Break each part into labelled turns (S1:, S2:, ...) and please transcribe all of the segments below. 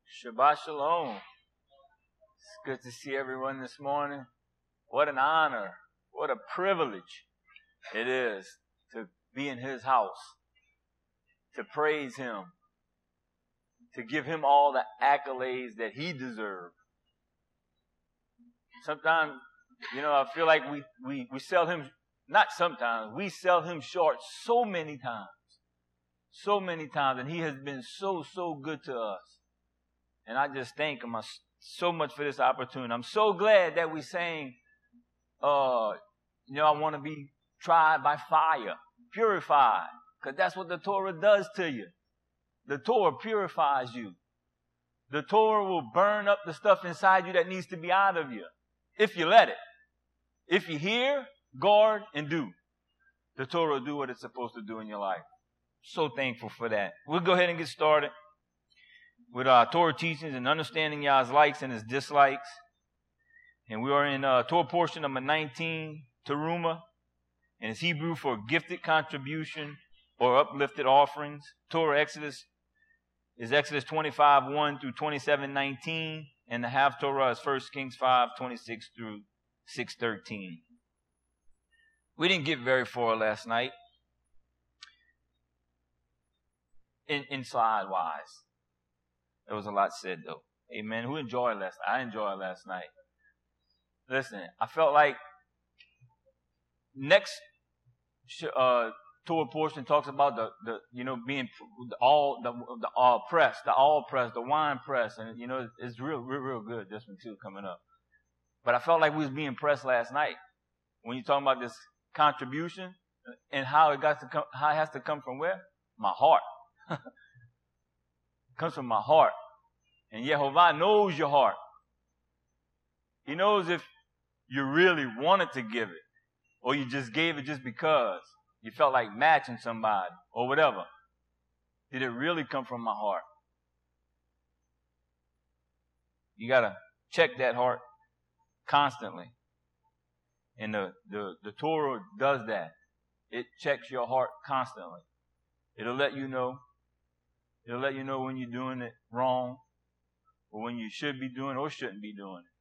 S1: Shabbat Shalom. It's good to see everyone this morning. What an honor, what a privilege it is to be in His house, to praise Him, to give Him all the accolades that He deserves. Sometimes, I feel like we sell Him, not sometimes, we sell Him short so many times, and He has been so good to us. And I just thank Him so much for this opportunity. I'm so glad that we sang, I want to be tried by fire, purified, because that's what the Torah does to you. The Torah purifies you. The Torah will burn up the stuff inside you that needs to be out of you, if you let it. If you hear, guard, and do, the Torah will do what it's supposed to do in your life. So thankful for that. We'll go ahead and get started with our Torah teachings and understanding Yah's likes and His dislikes. And we are in Torah portion number 19, Teruma, and it's Hebrew for gifted contribution or uplifted offerings. Torah Exodus is Exodus 25:1 through 27:19, and the half Torah is 1 Kings 5:26 through 6:13. We didn't get very far last night, inside wise. There was a lot said, though. Amen. Who enjoyed last night? I enjoyed last night. Listen, I felt like next Torah portion talks about being the all press, the wine press, and it's real good. This one too coming up. But I felt like we was being pressed last night when you're talking about this contribution and how it has to come from where? My heart. Comes from my heart. And Yehovah knows your heart. He knows if you really wanted to give it, or you just gave it just because you felt like matching somebody or whatever. Did it really come from my heart? You got to check that heart constantly. And the Torah does that. It checks your heart constantly. It'll let you know. It'll let you know when you're doing it wrong, or when you should be doing or shouldn't be doing it.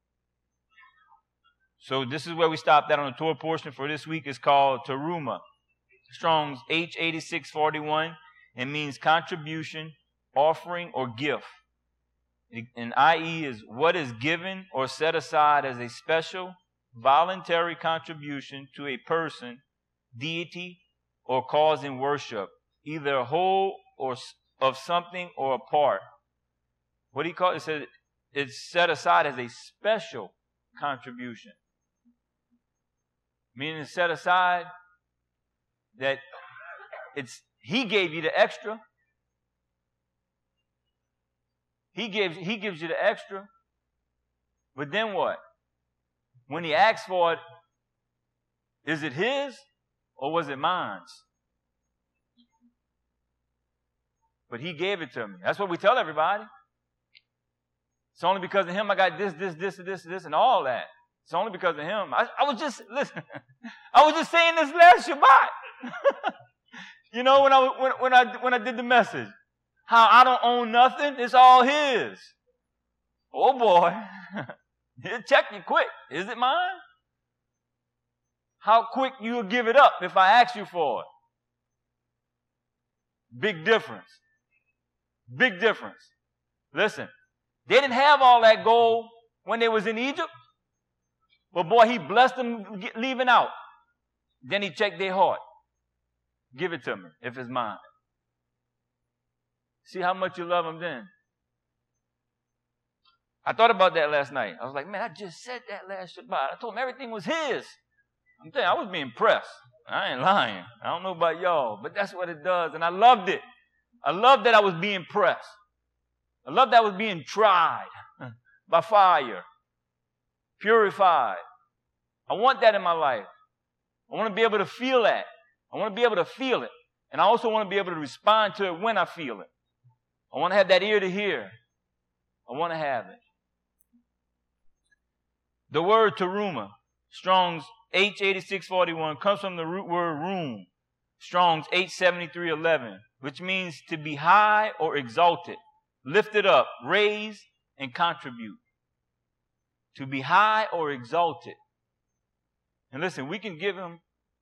S1: So this is where we stopped at on the Torah portion for this week. It's called Teruma. Strong's H8641. It means contribution, offering, or gift. And i.e. is what is given or set aside as a special, voluntary contribution to a person, deity, or cause in worship, either a whole or of something or a part. What do you call it? It says it's set aside as a special contribution. Meaning it's set aside that He gave you the extra. He gives you the extra. But then what? When He asks for it, is it His or was it mine? But He gave it to me. That's what we tell everybody. It's only because of Him I got this, and all that. It's only because of Him. I was just saying this last Shabbat. when I did the message. How I don't own nothing, it's all His. Oh boy. He'll check you quick. Is it mine? How quick you'll give it up if I ask you for it. Big difference. Big difference. Listen, they didn't have all that gold when they was in Egypt. But boy, He blessed them leaving out. Then He checked their heart. Give it to me if it's mine. See how much you love Him then. I thought about that last night. I was like, man, I just said that last Shabbat. I told Him everything was His. I'm telling you, I was being pressed. I ain't lying. I don't know about y'all, but that's what it does. And I loved it. I loved that I was being pressed. I loved that I was being tried by fire, purified. I want that in my life. I want to be able to feel that. I want to be able to feel it. And I also want to be able to respond to it when I feel it. I want to have that ear to hear. I want to have it. The word teruma, Strong's H8641, comes from the root word room, Strong's H7311, which means to be high or exalted, lifted up, raised, and contribute. To be high or exalted. And listen, we can't give him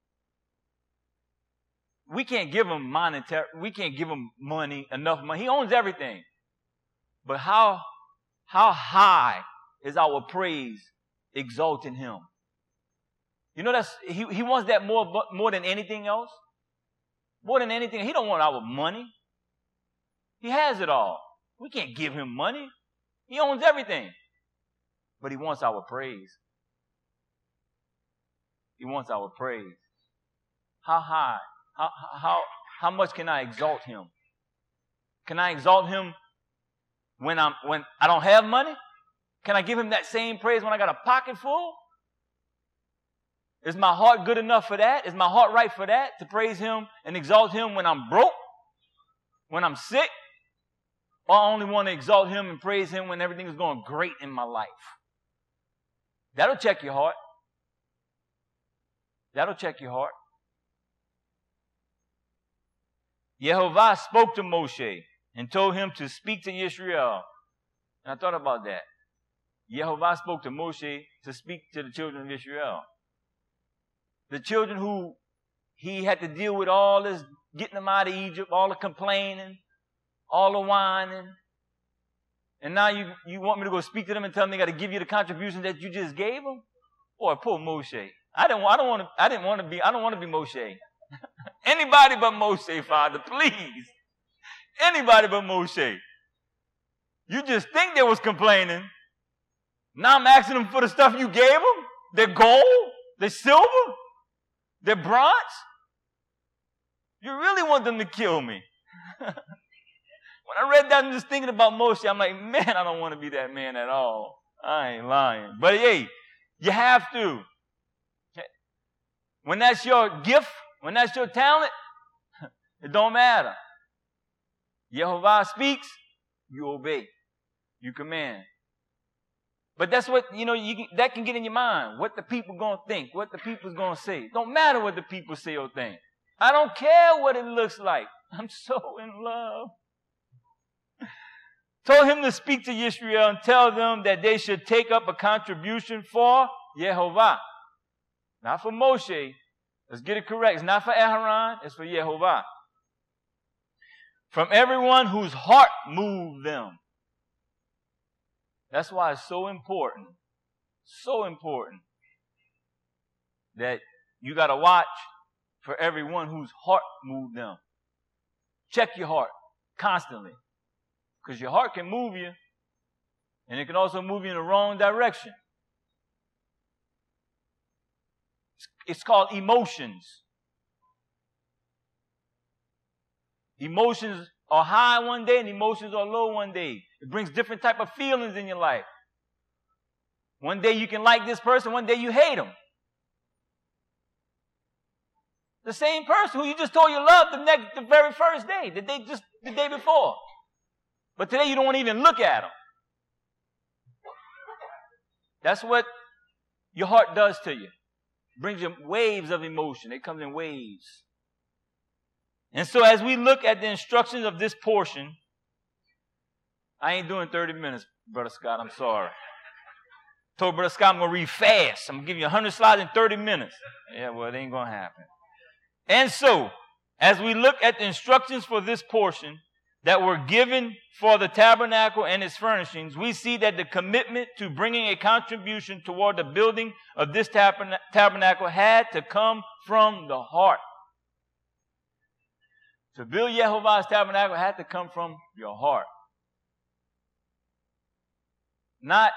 S1: monetary, we can't give him money, enough money. He owns everything. But how high is our praise exalting him? You know, he wants that more than anything else. More than anything. He don't want our money. He has it all. We can't give him money. He owns everything. But he wants our praise. He wants our praise. How high? How much can I exalt him? Can I exalt him when I don't have money? Can I give him that same praise when I got a pocket full? Is my heart good enough for that? Is my heart right for that? To praise him and exalt him when I'm broke? When I'm sick? Or I only want to exalt him and praise him when everything is going great in my life? That'll check your heart. That'll check your heart. Yehovah spoke to Moshe and told him to speak to Yisrael. And I thought about that. Yehovah spoke to Moshe to speak to the children of Israel. The children who he had to deal with all this, getting them out of Egypt, all the complaining, all the whining. And now you want me to go speak to them and tell them they got to give you the contribution that you just gave them? Boy, poor Moshe. I don't want to be Moshe. Anybody but Moshe, Father, please. Anybody but Moshe. You just think they was complaining. Now I'm asking them for the stuff you gave them. Their gold, their silver, their bronze. You really want them to kill me. When I read that, I'm just thinking about Moshe. I'm like, man, I don't want to be that man at all. I ain't lying. But hey, you have to. When that's your gift, when that's your talent, it don't matter. Yehovah speaks, you obey. You command. But that's what, that can get in your mind. What the people going to think. What the people's going to say. Don't matter what the people say or think. I don't care what it looks like. I'm so in love. Told him to speak to Yisrael and tell them that they should take up a contribution for Yehovah. Not for Moshe. Let's get it correct. It's not for Aaron. It's for Yehovah. From everyone whose heart moved them. That's why it's so important that you got to watch for everyone whose heart moved them. Check your heart constantly. Because your heart can move you, and it can also move you in the wrong direction. It's called emotions. Emotions are high one day and emotions are low one day. It brings different type of feelings in your life. One day you can like this person, one day you hate them. The same person who you just told you loved the very first day, the day before. But today you don't want to even look at them. That's what your heart does to you. It brings you waves of emotion. It comes in waves. And so as we look at the instructions of this portion, I ain't doing 30 minutes, Brother Scott. I'm sorry. Told Brother Scott I'm going to read fast. I'm going to give you 100 slides in 30 minutes. Yeah, well, it ain't going to happen. And so, as we look at the instructions for this portion that were given for the tabernacle and its furnishings, we see that the commitment to bringing a contribution toward the building of this tabernacle had to come from the heart. To build Yehovah's tabernacle had to come from your heart. Not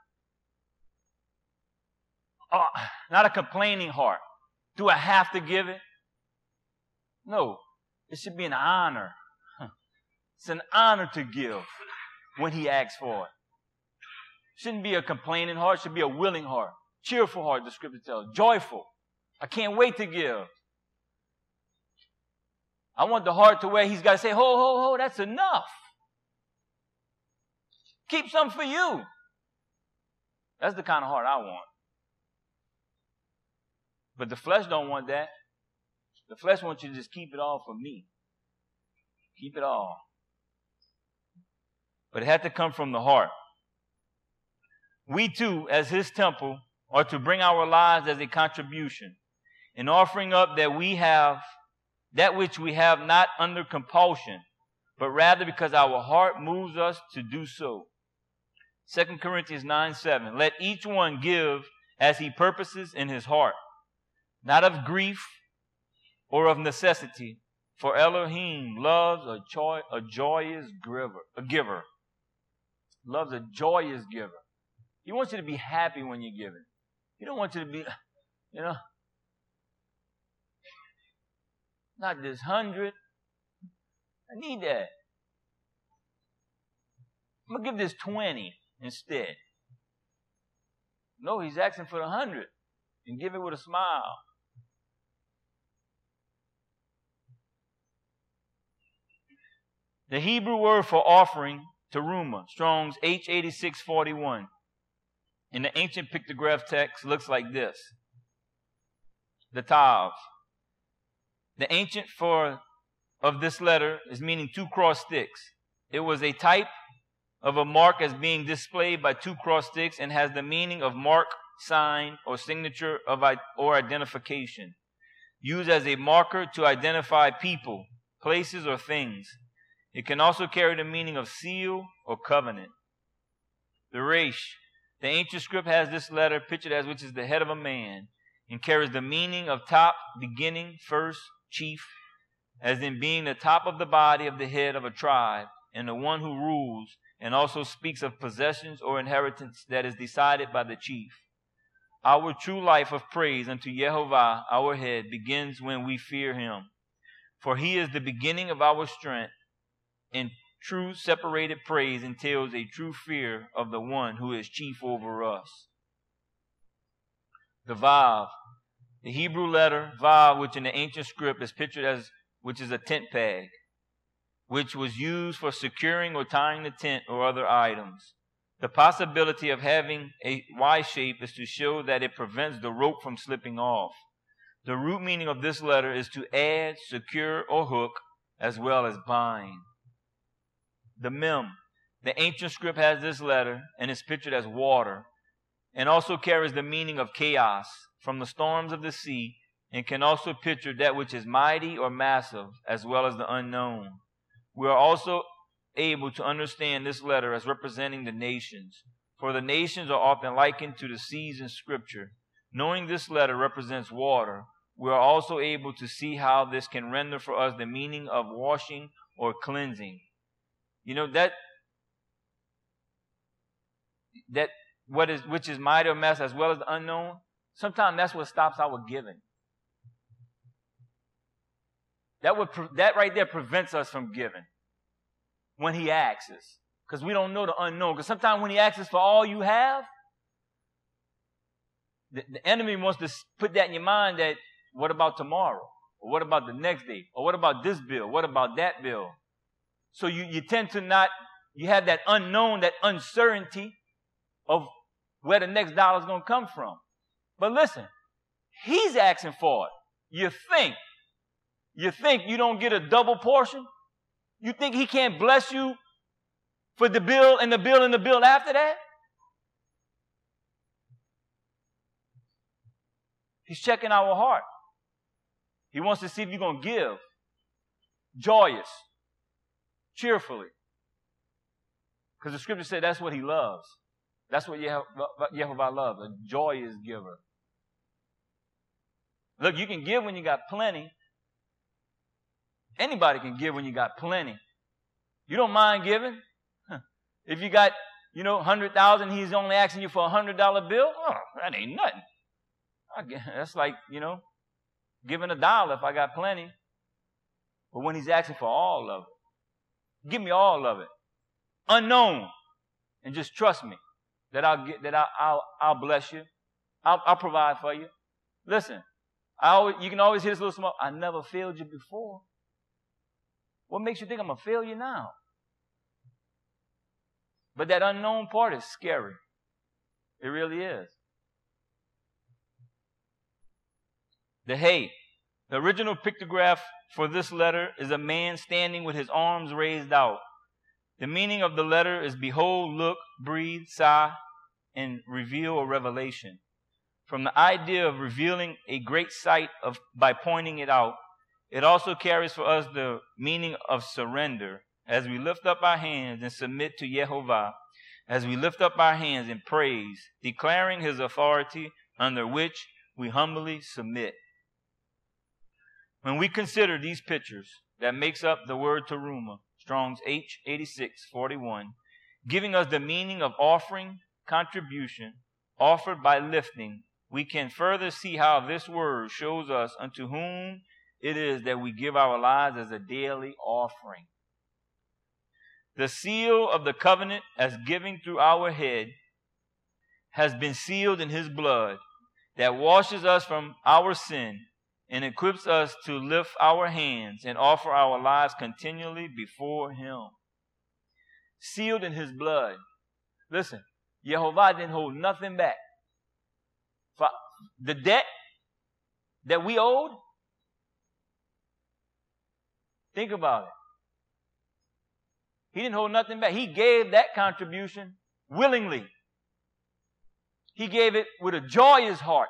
S1: a complaining heart. Do I have to give it? No. It should be an honor. It's an honor to give when he asks for it. Shouldn't be a complaining heart. It should be a willing heart. Cheerful heart, the scripture tells. Joyful. I can't wait to give. I want the heart to where he's got to say, ho, that's enough. Keep some for you. That's the kind of heart I want. But the flesh don't want that. The flesh wants you to just keep it all for me. Keep it all. but it had to come from the heart. We too, as his temple, are to bring our lives as a contribution, in offering up that which we have not under compulsion, but rather because our heart moves us to do so. 2 Corinthians 9:7, let each one give as he purposes in his heart, not of grief or of necessity, for Elohim loves a joyous giver. Loves a joyous giver. He wants you to be happy when you're giving. He don't want you to be, not this 100. I need that. I'm going to give this 20 instead. No, he's asking for the 100 and give it with a smile. The Hebrew word for offering, teruma, Strong's H8641, in the ancient pictograph text looks like this. The tav. The ancient of this letter is meaning 2 cross sticks. It was a type of a mark as being displayed by 2 cross sticks and has the meaning of mark, sign, or signature or identification, used as a marker to identify people, places, or things. It can also carry the meaning of seal or covenant. The resh. The ancient script has this letter pictured as which is the head of a man and carries the meaning of top, beginning, first, chief, as in being the top of the body of the head of a tribe and the one who rules, and also speaks of possessions or inheritance that is decided by the chief. Our true life of praise unto Yehovah, our head, begins when we fear him. For he is the beginning of our strength, and true separated praise entails a true fear of the one who is chief over us. The vav. The Hebrew letter vav, which in the ancient script is pictured as, which is a tent peg, which was used for securing or tying the tent or other items. The possibility of having a Y shape is to show that it prevents the rope from slipping off. The root meaning of this letter is to add, secure, or hook, as well as bind. The mem. The ancient script has this letter and is pictured as water, and also carries the meaning of chaos from the storms of the sea, and can also picture that which is mighty or massive, as well as the unknown. We are also able to understand this letter as representing the nations, for the nations are often likened to the seas in Scripture. Knowing this letter represents water, we are also able to see how this can render for us the meaning of washing or cleansing. You know, which is mighty or massive, as well as the unknown, sometimes that's what stops our giving. That right there prevents us from giving when he asks us, because we don't know the unknown. Because sometimes when he asks us for all you have, the enemy wants to put that in your mind that, what about tomorrow? Or what about the next day? Or what about this bill? What about that bill? So you tend to not, you have that unknown, that uncertainty of where the next dollar is going to come from. But listen, he's asking for it. You think you don't get a double portion? You think he can't bless you for the bill and the bill and the bill after that? He's checking our heart. He wants to see if you're going to give joyous, cheerfully. Because the scripture said that's what he loves. That's what Yehovah loves, a joyous giver. Look, you can give when you got plenty. Anybody can give when you got plenty. You don't mind giving? If you got, 100,000, he's only asking you for a $100 bill, that ain't nothing. That's like, giving $1 if I got plenty. But when he's asking for all of it, give me all of it. Unknown. And just trust me that I'll bless you. I'll provide for you. Listen, you can always hear this little small, I never failed you before. What makes you think I'm going to fail you now? But that unknown part is scary. It really is. The hey. The original pictograph for this letter is a man standing with his arms raised out. The meaning of the letter is behold, look, breathe, sigh, and reveal or revelation. From the idea of revealing a great sight by pointing it out, it also carries for us the meaning of surrender as we lift up our hands and submit to Yehovah, as we lift up our hands in praise, declaring his authority under which we humbly submit. When we consider these pictures that makes up the word teruma, Strong's H8641, giving us the meaning of offering, contribution, offered by lifting, we can further see how this word shows us unto whom it is that we give our lives as a daily offering. The seal of the covenant as giving through our head has been sealed in his blood that washes us from our sin and equips us to lift our hands and offer our lives continually before him. Sealed in his blood. Listen, Yehovah didn't hold nothing back. For the debt that we owed, think about it. He didn't hold nothing back. He gave that contribution willingly. He gave it with a joyous heart.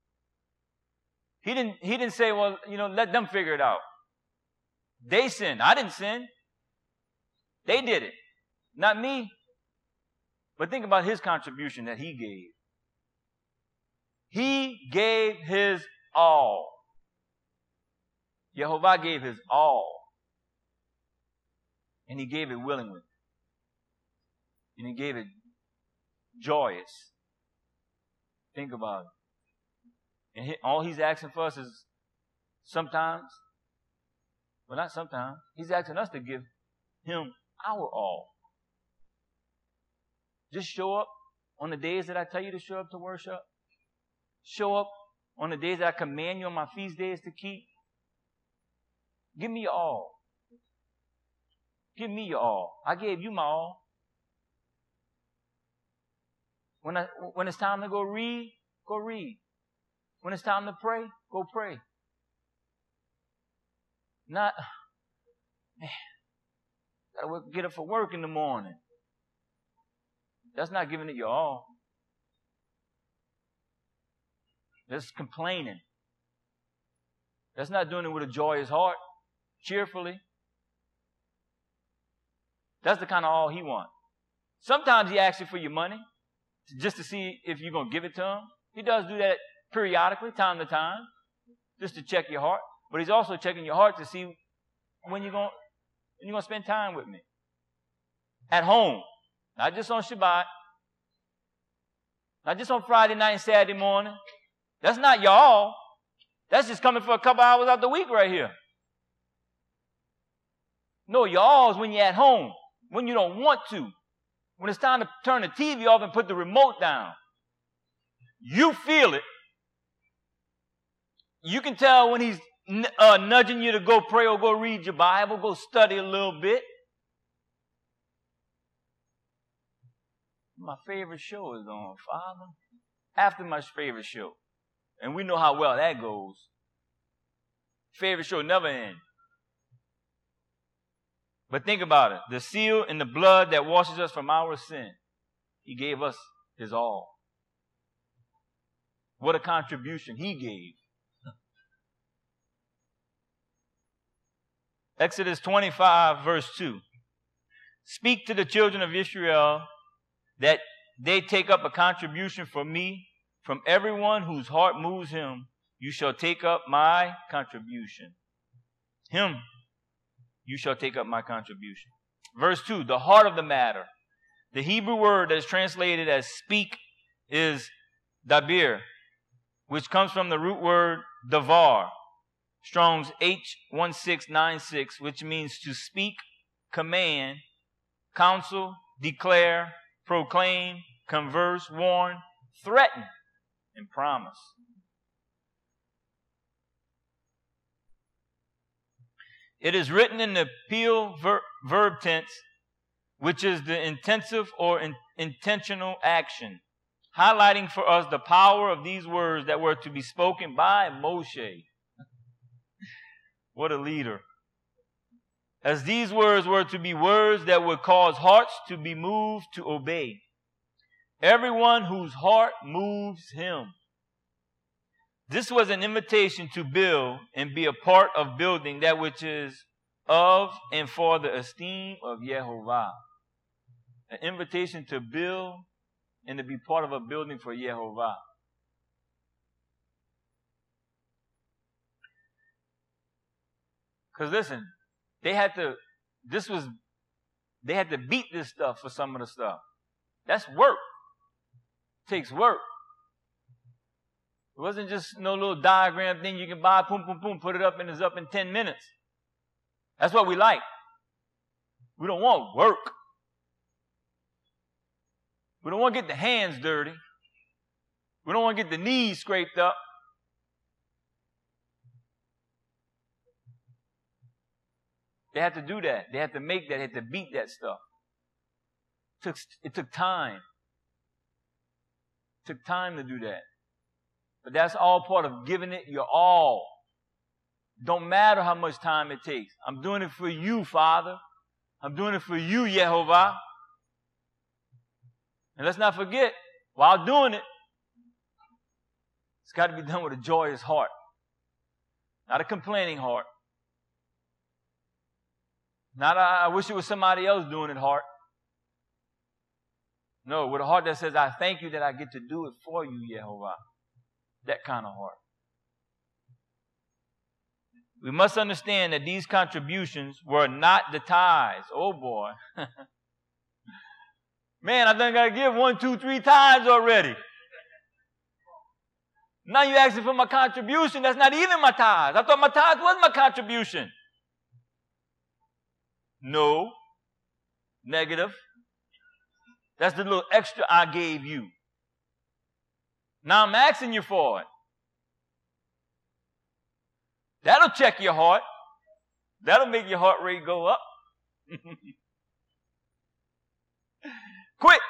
S1: He didn't say, well, let them figure it out. They sinned. I didn't sin. They did it. Not me. But think about his contribution that he gave. He gave his all. Yehovah gave his all. And he gave it willingly. And he gave it joyous. Think about it. And all he's asking for us is sometimes, well, not sometimes, he's asking us to give him our all. Just show up on the days that I tell you to show up to worship. Show up on the days that I command you on my feast days to keep. Give me your all. Give me your all. I gave you my all. When it's time to go read, go read. When it's time to pray, go pray. Not, man, gotta get up for work in the morning. That's not giving it your all. That's complaining. That's not doing it with a joyous heart, cheerfully. That's the kind of all he wants. Sometimes he asks you for your money just to see if you're going to give it to him. He does do that periodically, time to time, just to check your heart. But he's also checking your heart to see when you're going to spend time with me. At home. Not just on Shabbat. Not just on Friday night and Saturday morning. That's not your all. That's just coming for a couple hours out the week right here. No, your all is when you're at home. When you don't want to. When it's time to turn the TV off and put the remote down. You feel it. You can tell when he's nudging you to go pray or go read your Bible, go study a little bit. My favorite show is on, Father. After my favorite show. And we know how well that goes. Favorite show never ends. But think about it. The seal in the blood that washes us from our sin. He gave us his all. What a contribution he gave. Exodus 25, verse 2. Speak to the children of Israel that they take up a contribution for me. From everyone whose heart moves him, you shall take up my contribution. Him, you shall take up my contribution. Verse 2, the heart of the matter. The Hebrew word that is translated as speak is dabir, which comes from the root word davar, Strong's H1696, which means to speak, command, counsel, declare, proclaim, converse, warn, threaten, and promise. It is written in the Peel verb tense, which is the intensive or intentional action, highlighting for us the power of these words that were to be spoken by Moshe. What a leader. as these words were to be words that would cause hearts to be moved to obey. Everyone whose heart moves him. This was an invitation to build and be a part of building that which is of and for the esteem of Yehovah. An invitation to build and to be part of a building for Yehovah. Because listen, they had to beat this stuff for some of the stuff. That's work. It takes work. It wasn't just no little diagram thing you can buy, boom, boom, boom, put it up and it's up in 10 minutes. That's what we like. We don't want work. We don't want to get the hands dirty. We don't want to get the knees scraped up. They had to do that. They had to make that. They had to beat that stuff. It took time. It took time to do that. But that's all part of giving it your all. Don't matter how much time it takes. I'm doing it for you, Father. I'm doing it for you, Yehovah. And let's not forget, while doing it, it's got to be done with a joyous heart. Not a complaining heart. Not a, I wish it was somebody else doing it heart. No, with a heart that says, I thank you that I get to do it for you, Yehovah. That kind of heart. We must understand that these contributions were not the tithes. Oh boy. Man, I done got to give 1, 2, 3 tithes already. Now you're asking for my contribution. That's not even my tithes. I thought my tithes was my contribution. No. Negative. That's the little extra I gave you. Now I'm asking you for it. That'll check your heart. That'll make your heart rate go up. Quick.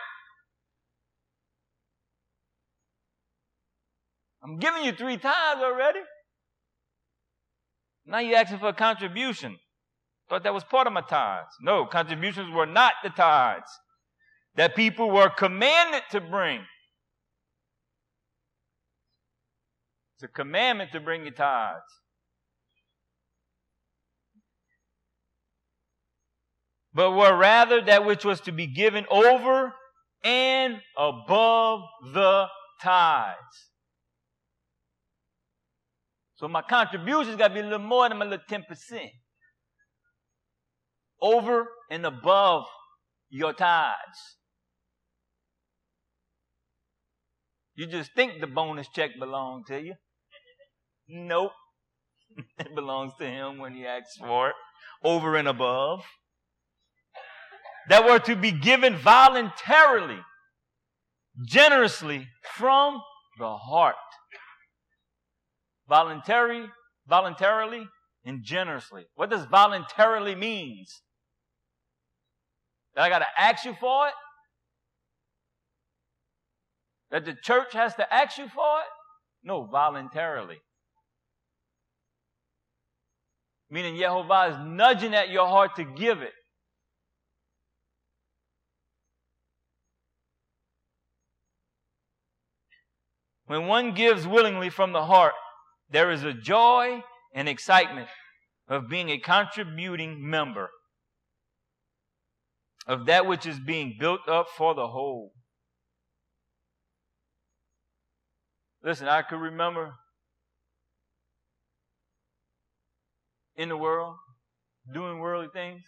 S1: I'm giving you 3 tithes already. Now you're asking for a contribution. Thought that was part of my tithes. No, contributions were not the tithes that people were commanded to bring. It's a commandment to bring your tithes. But were rather that which was to be given over and above the tithes. So my contributions got to be a little more than my little 10%. Over and above your tithes. You just think the bonus check belongs to you. Nope. It belongs to him when he asks for it. Over and above. That were to be given voluntarily, generously from the heart. Voluntarily and generously. What does voluntarily means? That I got to ask you for it? That the church has to ask you for it? No, voluntarily. Meaning Yehovah is nudging at your heart to give it. When one gives willingly from the heart, there is a joy and excitement of being a contributing member of that which is being built up for the whole. Listen, I could remember in the world, doing worldly things.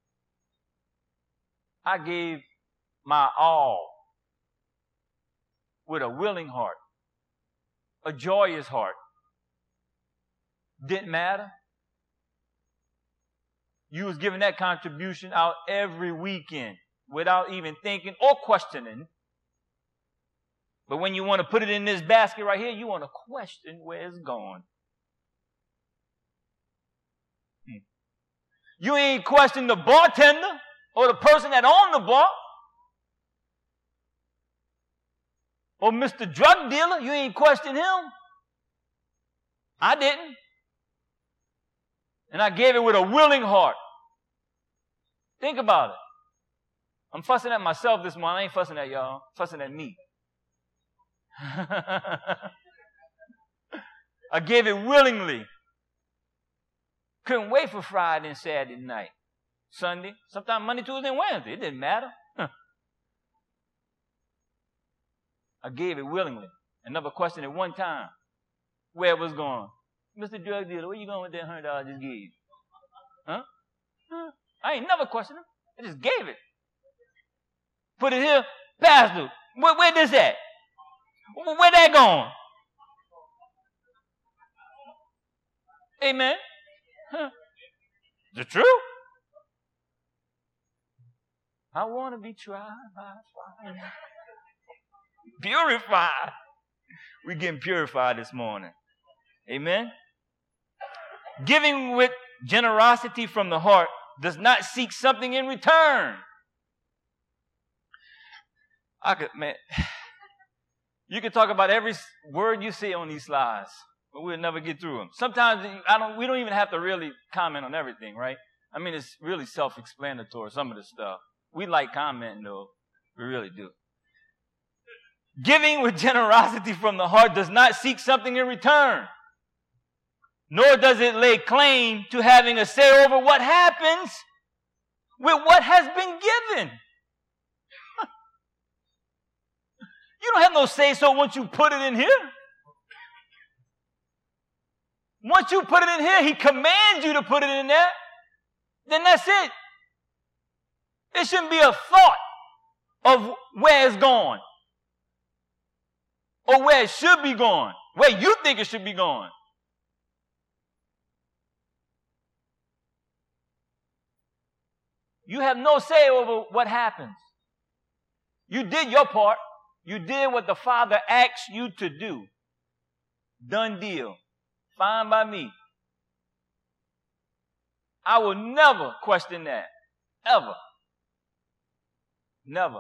S1: I gave my all with a willing heart, a joyous heart. Didn't matter. You was giving that contribution out every weekend without even thinking or questioning. But when you want to put it in this basket right here, you want to question where it's going. You ain't questioning the bartender or the person that owned the bar. Or Mr. Drug Dealer, you ain't questioning him. I didn't. And I gave it with a willing heart. Think about it. I'm fussing at myself this morning. I ain't fussing at y'all. I'm fussing at me. I gave it willingly. Couldn't wait for Friday and Saturday night. Sunday, sometimes Monday, Tuesday, and Wednesday. It didn't matter. I gave it willingly. I never questioned it one time where it was going. Mr. Drug Dealer, where you going with that $100 I just gave you? Huh? I ain't never questioned it. I just gave it. Put it here. Pastor, where this at? Where that going? Amen. Huh. The truth? I want to be tried by fire. Purified. We're getting purified this morning. Amen. Giving with generosity from the heart does not seek something in return. You could talk about every word you see on these slides, but we'll never get through them. Sometimes we don't even have to really comment on everything, right? I mean, it's really self-explanatory, some of the stuff. We like commenting, though. We really do. Giving with generosity from the heart does not seek something in return, nor does it lay claim to having a say over what happens with what has been given. You don't have no say-so once you put it in here. Once you put it in here, he commands you to put it in there. Then that's it. It shouldn't be a thought of where it's going or where it should be going, where you think it should be going. You have no say over what happens. You did your part. You did what the Father asked you to do. Done deal. Fine by me. I will never question that. Ever. Never.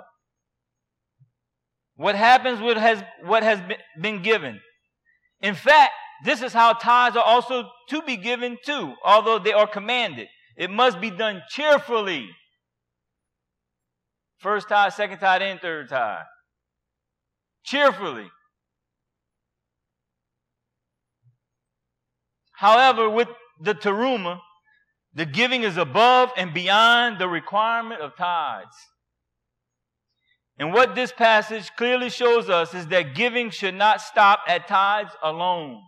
S1: What happens with what has been given. In fact, this is how tithes are also to be given too, although they are commanded. It must be done cheerfully. First tithe, second tithe, and third tithe. Cheerfully. However, with the teruma, the giving is above and beyond the requirement of tithes. And what this passage clearly shows us is that giving should not stop at tithes alone.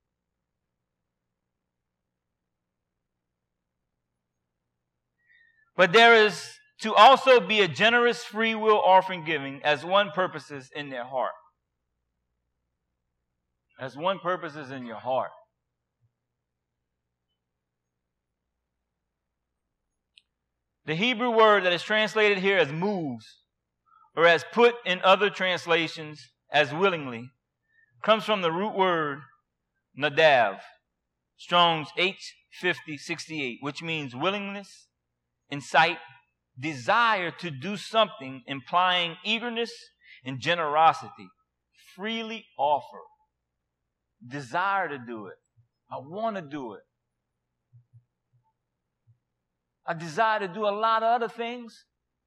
S1: But there is to also be a generous free will offering giving as one purposes in their heart. As one purposes in your heart. The Hebrew word that is translated here as moves, or as put in other translations as willingly, comes from the root word nadav, Strong's H5068, which means willingness, incite, desire to do something, implying eagerness and generosity. Freely offer. Desire to do it. I want to do it. I desire to do a lot of other things.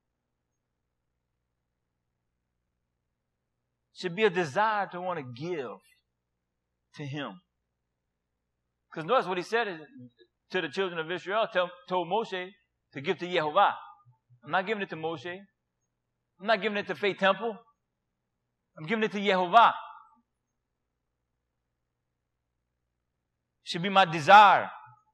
S1: Should be a desire to want to give to Him. Because notice what He said to the children of Israel, told Moshe to give to Yehovah. I'm not giving it to Moshe. I'm not giving it to Faith Temple. I'm giving it to Yehovah. Should be my desire.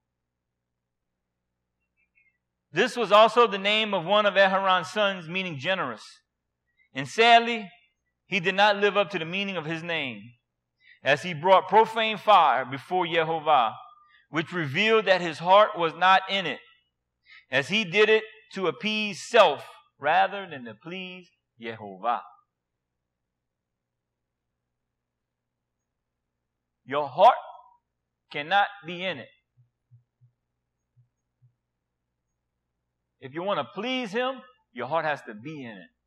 S1: This was also the name of one of Aharon's sons, meaning generous. And sadly, he did not live up to the meaning of his name, as he brought profane fire before Yehovah, which revealed that his heart was not in it, as he did it to appease self rather than to please Yehovah. Your heart cannot be in it. If you want to please Him, your heart has to be in it.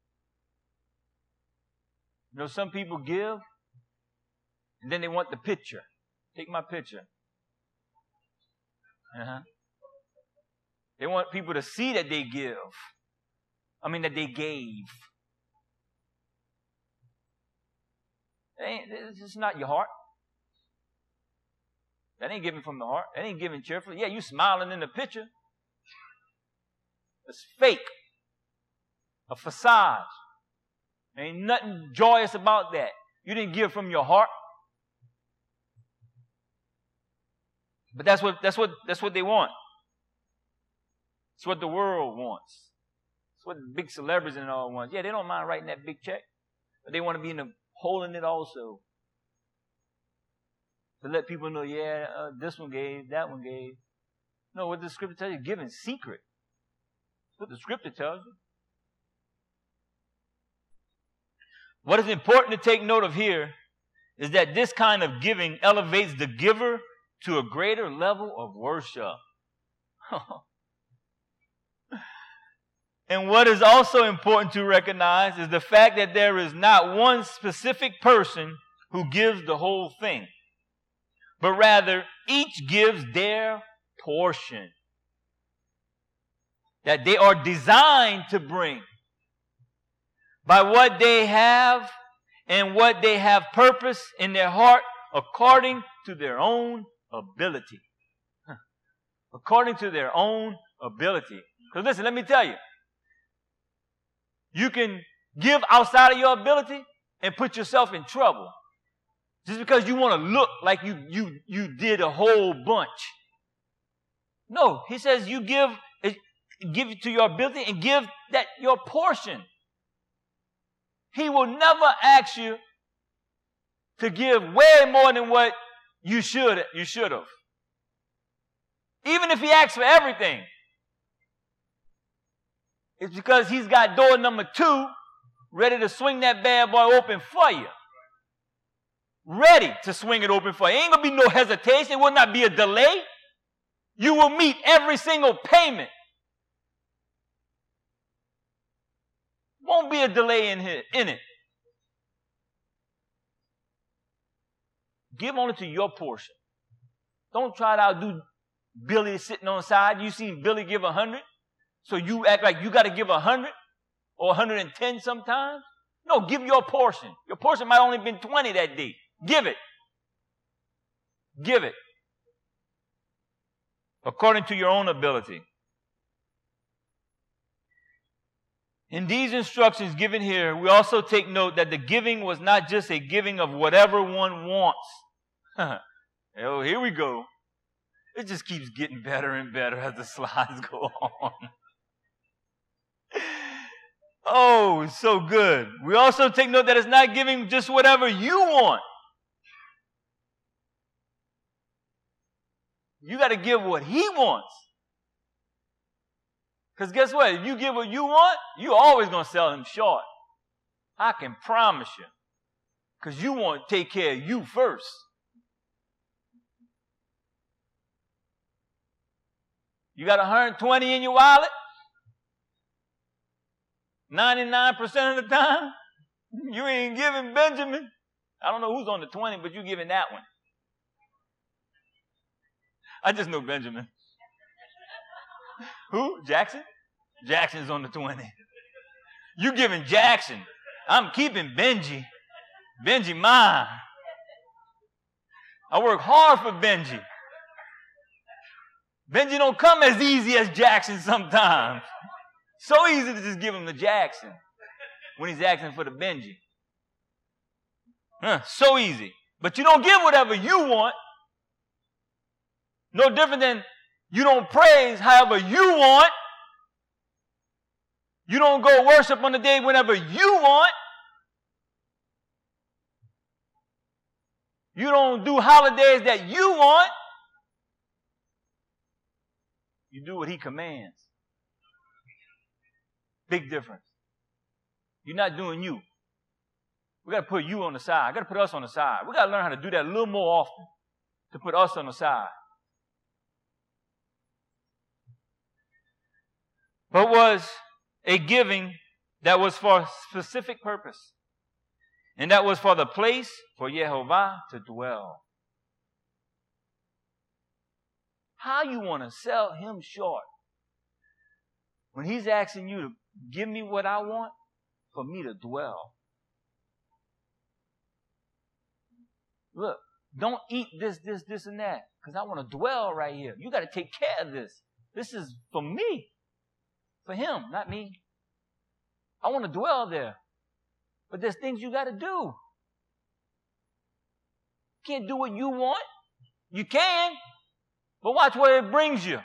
S1: You know, some people give, and then they want the picture. Take my picture. They want people to see that they give. That they gave. It's not your heart. That ain't giving from the heart. That ain't giving cheerfully. Yeah, you smiling in the picture. It's fake. A facade. There ain't nothing joyous about that. You didn't give from your heart. But that's what they want. It's what the world wants. It's what the big celebrities and all want. Yeah, they don't mind writing that big check, but they want to be in the holding it also. To let people know, this one gave, that one gave. No, what the scripture tells you, give in secret. That's what the scripture tells you. What is important to take note of here is that this kind of giving elevates the giver to a greater level of worship. And what is also important to recognize is the fact that there is not one specific person who gives the whole thing, but rather each gives their portion that they are designed to bring by what they have and what they have purpose in their heart according to their own ability. According to their own ability. Because listen, let me tell you, you can give outside of your ability and put yourself in trouble. Just because you want to look like you did a whole bunch. No, he says you give it to your ability and give that your portion. He will never ask you to give way more than what you should have. Even if he asks for everything. It's because he's got door number 2 ready to swing that bad boy open for you. Ready to swing it open for you. Ain't going to be no hesitation. It will not be a delay. You will meet every single payment. Won't be a delay in it. Give only to your portion. Don't try to outdo Billy sitting on the side. You seen Billy give 100? So you act like you got to give 100 or 110 sometimes? No, give your portion. Your portion might only have been 20 that day. Give it. Give it. According to your own ability. In these instructions given here, we also take note that the giving was not just a giving of whatever one wants. Oh, here we go. It just keeps getting better and better as the slides go on. Oh, it's so good. We also take note that it's not giving just whatever you want. You got to give what he wants. Because guess what? If you give what you want, you're always going to sell him short. I can promise you. Because you want to take care of you first. You got 120 in your wallet? 99% of the time? You ain't giving Benjamin. I don't know who's on the 20, but you giving that one. I just know Benjamin. Who? Jackson? Jackson's on the 20. You giving Jackson. I'm keeping Benji. Benji mine. I work hard for Benji. Benji don't come as easy as Jackson sometimes. So easy to just give him to Jackson when he's asking for the Benji. So easy. But you don't give whatever you want. No different than you don't praise however you want. You don't go worship on the day whenever you want. You don't do holidays that you want. You do what he commands. Big difference. You're not doing you. We got to put you on the side. I got to put us on the side. We got to learn how to do that a little more often. To put us on the side. But was a giving that was for a specific purpose. And that was for the place for Yehovah to dwell. How you want to sell him short? when he's asking you to give me what I want, for me to dwell. Look, don't eat this, and that, because I want to dwell right here. You got to take care of this. This is for me. For him, not me. I want to dwell there. But there's things you got to do. You can't do what you want. You can, but watch where it brings you.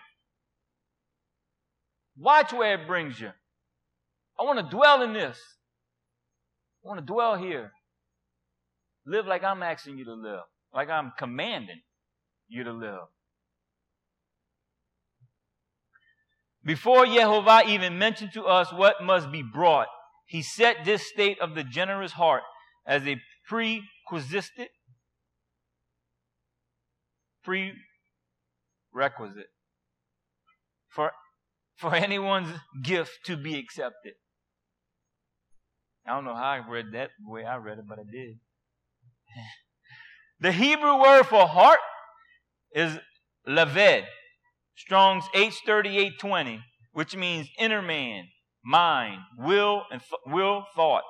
S1: Watch where it brings you. I want to dwell in this. I want to dwell here. Live like I'm asking you to live. Like I'm commanding you to live. Before Yehovah even mentioned to us what must be brought, he set this state of the generous heart as a prerequisite for anyone's gift to be accepted. I don't know how I read that the way I read it, but I did. The Hebrew word for heart is laved, Strong's H3820, which means inner man, mind, will, and thought.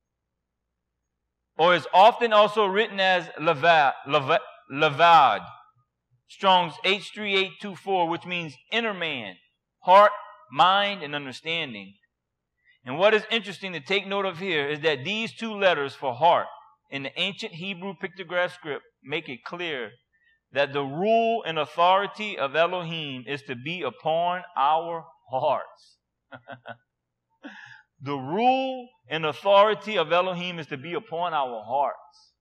S1: Or is often also written as lavad, Strong's H3824, which means inner man, heart, mind, and understanding. And what is interesting to take note of here is that these two letters for heart in the ancient Hebrew pictograph script make it clear that the rule and authority of Elohim is to be upon our hearts. The rule and authority of Elohim is to be upon our hearts.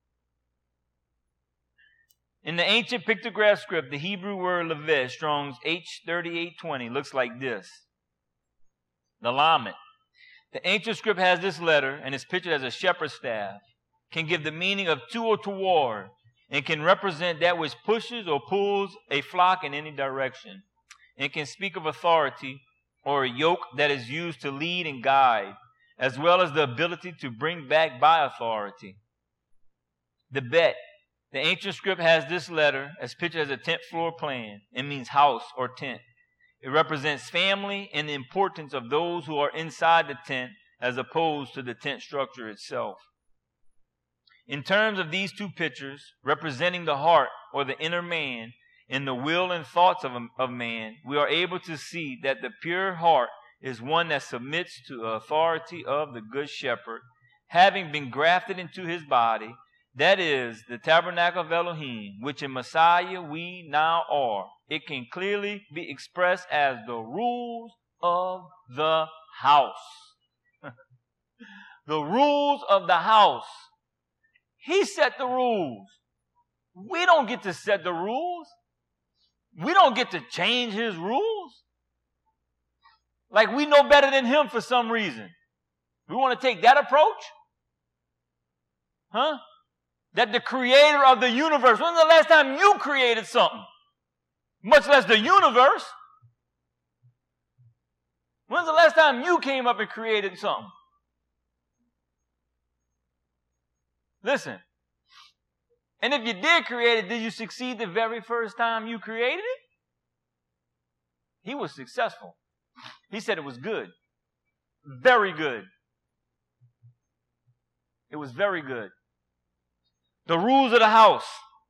S1: In the ancient pictograph script, the Hebrew word laved, Strong's H3820, looks like this. The Lamed. The ancient script has this letter, and it's pictured as a shepherd's staff, can give the meaning of to or toward, and can represent that which pushes or pulls a flock in any direction. And can speak of authority or a yoke that is used to lead and guide, as well as the ability to bring back by authority. The Bet. The ancient script has this letter as pictured as a tent floor plan. It means house or tent. It represents family and the importance of those who are inside the tent as opposed to the tent structure itself. In terms of these two pictures, representing the heart or the inner man and the will and thoughts of man, we are able to see that the pure heart is one that submits to the authority of the good shepherd, having been grafted into his body, that is, the tabernacle of Elohim, which in Messiah we now are. It can clearly be expressed as the rules of the house. The rules of the house. He set the rules. We don't get to set the rules. We don't get to change his rules. Like we know better than him for some reason. We want to take that approach? Huh? That the creator of the universe, when's the last time you created something? Much less the universe. When's the last time you came up and created something? Listen. And if you did create it, did you succeed the very first time you created it? He was successful. He said it was good. Very good. It was very good. The rules of the house.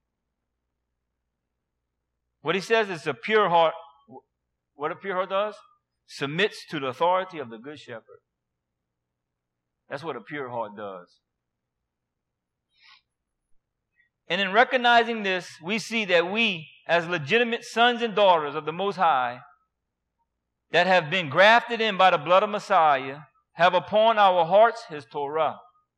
S1: What he says is a pure heart. What a pure heart does? Submits to the authority of the good shepherd. That's what a pure heart does. And in recognizing this, we see that we, as legitimate sons and daughters of the Most High, that have been grafted in by the blood of Messiah, have upon our hearts his Torah,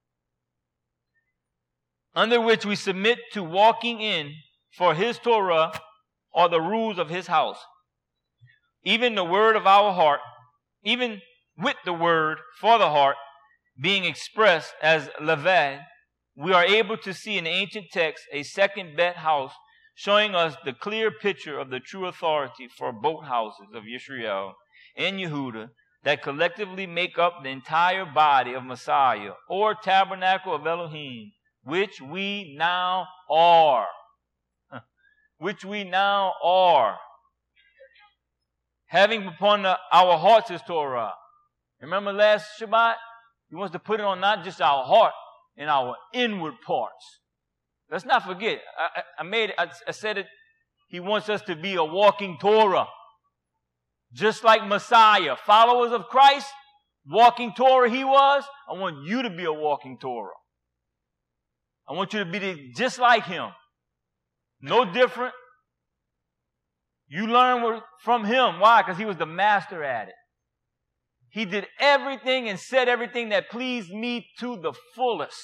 S1: under which we submit to walking in for his Torah or the rules of his house. Even the word of our heart, even with the word for the heart being expressed as Levad, we are able to see in the ancient text a second Bet house showing us the clear picture of the true authority for both houses of Yisrael and Yehuda that collectively make up the entire body of Messiah or tabernacle of Elohim, which we now are. Which we now are. Having upon our hearts His Torah. Remember last Shabbat? He wants to put it on not just our heart and our inward parts. Let's not forget. I said it. He wants us to be a walking Torah. Just like Messiah, followers of Christ, walking Torah He was. I want you to be a walking Torah. I want you to be just like Him. No different. You learn from Him. Why? Because He was the master at it. He did everything and said everything that pleased me to the fullest.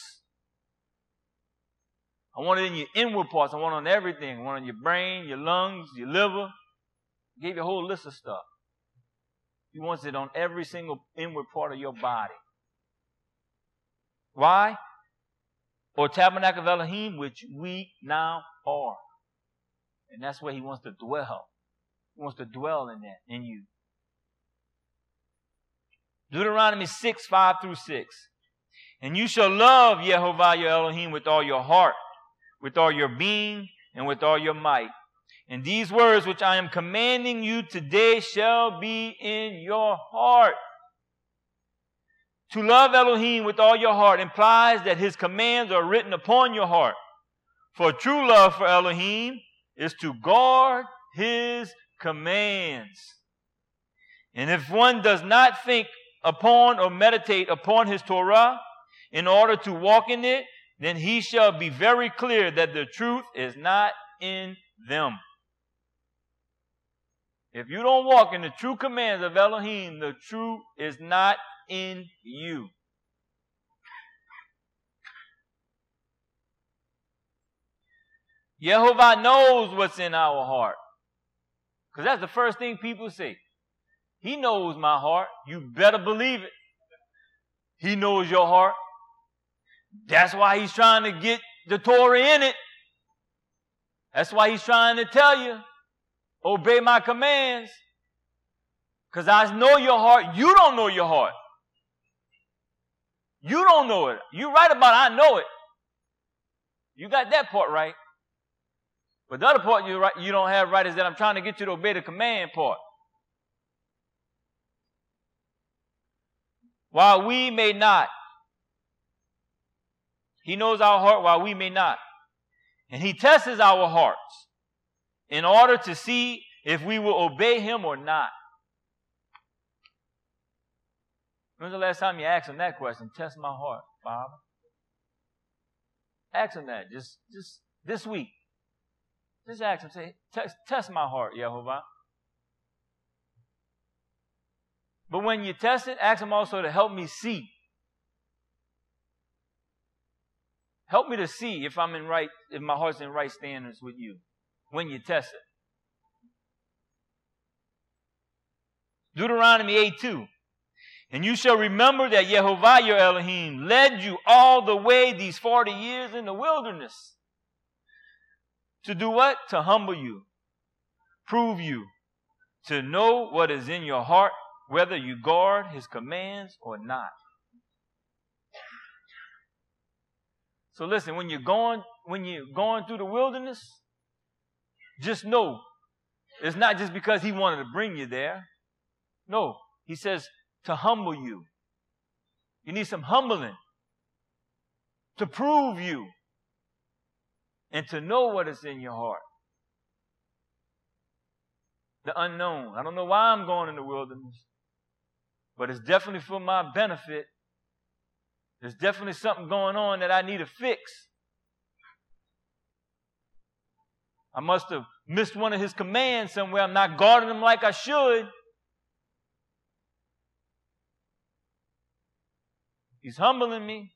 S1: I want it in your inward parts. I want it on everything. I want it on your brain, your lungs, your liver. He gave you a whole list of stuff. He wants it on every single inward part of your body. Why? Or tabernacle of Elohim, which we now are. And that's where He wants to dwell. He wants to dwell in that, in you. Deuteronomy 6, 5 through 6. And you shall love Yehovah your Elohim with all your heart, with all your being, and with all your might. And these words which I am commanding you today shall be in your heart. To love Elohim with all your heart implies that His commands are written upon your heart. For true love for Elohim is to guard His commands. And if one does not think upon or meditate upon His Torah in order to walk in it, then he shall be very clear that the truth is not in them. If you don't walk in the true commands of Elohim, the truth is not in you. Yehovah knows what's in our heart. Because that's the first thing people say. He knows my heart. You better believe it. He knows your heart. That's why He's trying to get the Torah in it. That's why He's trying to tell you, obey my commands. Because I know your heart. You don't know your heart. You don't know it. You're right about I know it. You got that part right. But the other part you don't have right is that I'm trying to get you to obey the command part. While we may not. He knows our heart while we may not. And He tests our hearts in order to see if we will obey Him or not. When's the last time you asked Him that question? Test my heart, Father. Ask Him that just this week. Just ask Him, say, test my heart, Yehovah. But when you test it, ask Him also to help me see. Help me to see if my heart's in right standards with You when you test it. Deuteronomy 8:2. And you shall remember that Yehovah your Elohim led you all the way these 40 years in the wilderness. To do what? To humble you, prove you, to know what is in your heart, whether you guard His commands or not. So listen, when you're going through the wilderness, just know it's not just because He wanted to bring you there. No, He says to humble you. You need some humbling to prove you and to know what is in your heart. The unknown. I don't know why I'm going in the wilderness, but it's definitely for my benefit. There's definitely something going on that I need to fix. I must have missed one of His commands somewhere. I'm not guarding them like I should. He's humbling me.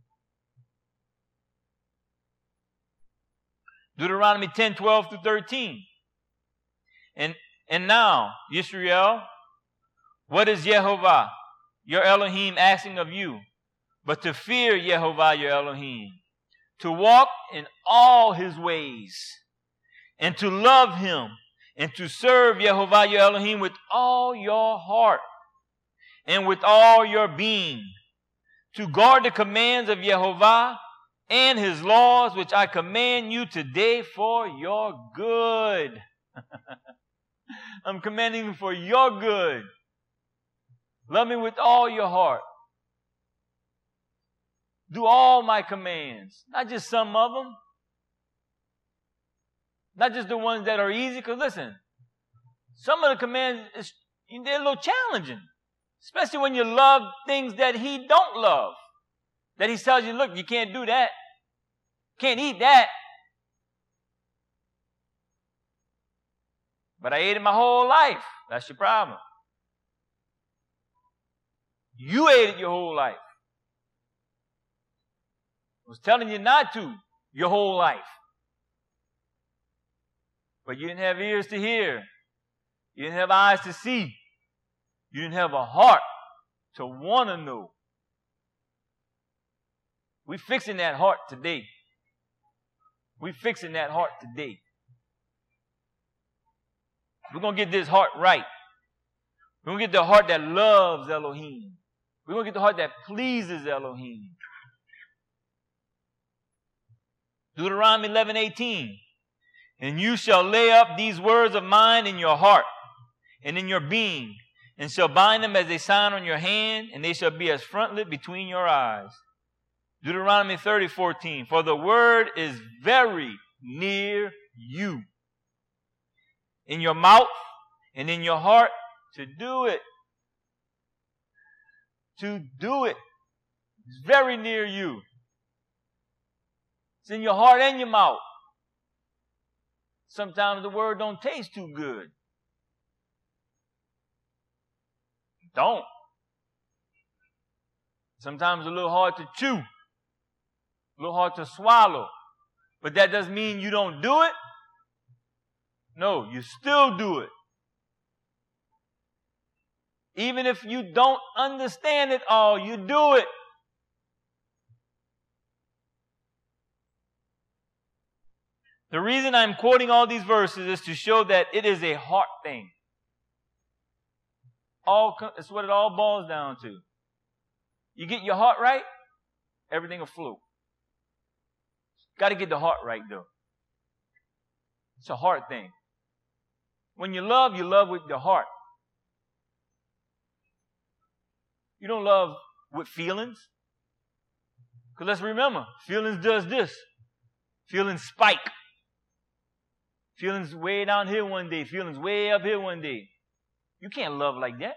S1: Deuteronomy 10:12 through 13. And now, Yisrael, what is Yehovah, your Elohim, asking of you? But to fear Yehovah your Elohim, to walk in all His ways, and to love Him, and to serve Yehovah your Elohim with all your heart, and with all your being, to guard the commands of Yehovah and His laws, which I command you today for your good. I'm commanding you for your good. Love me with all your heart. Do all my commands, not just some of them. Not just the ones that are easy, because listen, some of the commands, they're a little challenging. Especially when you love things that he don't love. That he tells you, look, you can't do that. Can't eat that. But I ate it my whole life. That's your problem. You ate it your whole life. I was telling you not to your whole life. But you didn't have ears to hear. You didn't have eyes to see. You didn't have a heart to want to know. We're fixing that heart today. We're fixing that heart today. We're going to get this heart right. We're going to get the heart that loves Elohim. We're going to get the heart that pleases Elohim. Deuteronomy 11:18. And you shall lay up these words of mine in your heart and in your being, and shall bind them as a sign on your hand, and they shall be as frontlet between your eyes. Deuteronomy 30:14. For the word is very near you, in your mouth and in your heart, to do it. To do it. It's very near you. It's in your heart and your mouth. Sometimes the word don't taste too good. Don't. Sometimes a little hard to chew. A little hard to swallow. But that doesn't mean you don't do it. No, you still do it. Even if you don't understand it all, you do it. The reason I'm quoting all these verses is to show that it is a heart thing. It's what it all boils down to. You get your heart right, everything will flow. Got to get the heart right, though. It's a heart thing. When you love with your heart. You don't love with feelings. Because let's remember, feelings does this. Feelings spike. Feelings way down here one day. Feelings way up here one day. You can't love like that.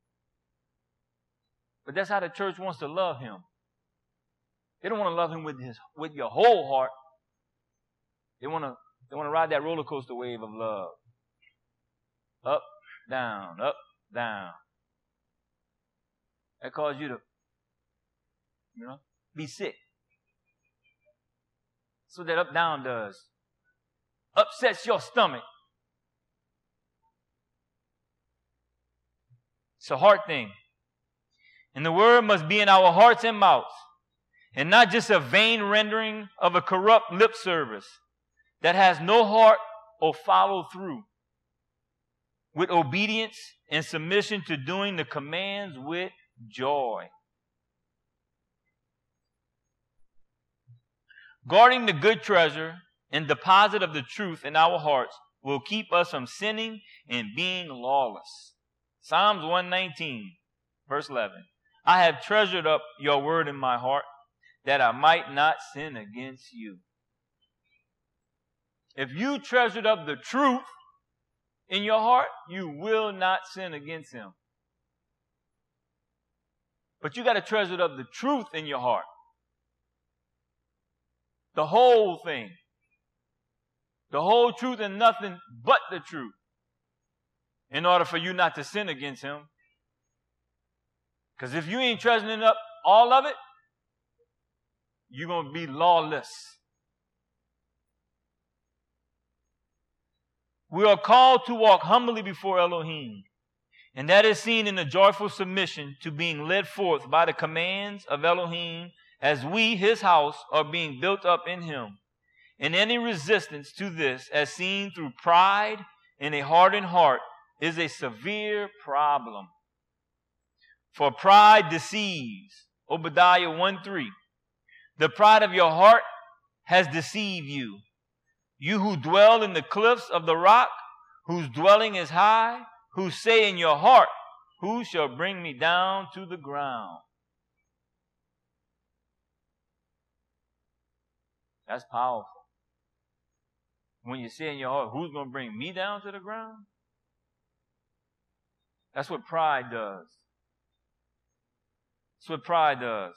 S1: But that's how the church wants to love him. They don't want to love him with your whole heart. They want to ride that roller coaster wave of love. Up, down, up, down. That causes you to, be sick. That's what that up, down does. Upsets your stomach. It's a heart thing. And the word must be in our hearts and mouths, and not just a vain rendering of a corrupt lip service that has no heart or follow through with obedience and submission to doing the commands with joy. Guarding the good treasure and deposit of the truth in our hearts will keep us from sinning and being lawless. Psalms 119, verse 11. I have treasured up your word in my heart, that I might not sin against you. If you treasured up the truth in your heart, you will not sin against him. But you got to treasure up the truth in your heart. The whole thing. The whole truth and nothing but the truth. In order for you not to sin against him. Because if you ain't treasuring up all of it, you're going to be lawless. We are called to walk humbly before Elohim. And that is seen in the joyful submission to being led forth by the commands of Elohim as we, his house, are being built up in him. And any resistance to this, as seen through pride and a hardened heart, is a severe problem. For pride deceives. Obadiah 1:3. The pride of your heart has deceived you. You who dwell in the cliffs of the rock, whose dwelling is high, who say in your heart, who shall bring me down to the ground? That's powerful. When you say in your heart, who's going to bring me down to the ground? That's what pride does. That's what pride does.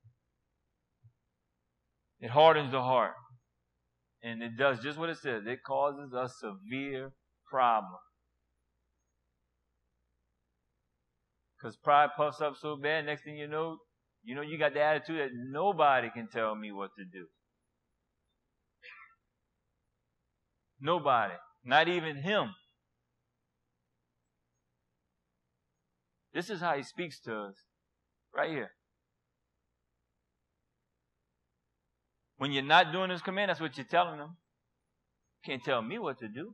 S1: It hardens the heart. And it does just what it says. It causes a severe problem. Because pride puffs up so bad, next thing you know, you got the attitude that nobody can tell me what to do. Nobody. Not even him. This is how he speaks to us. Right here. When you're not doing his command, that's what you're telling him. You can't tell me what to do.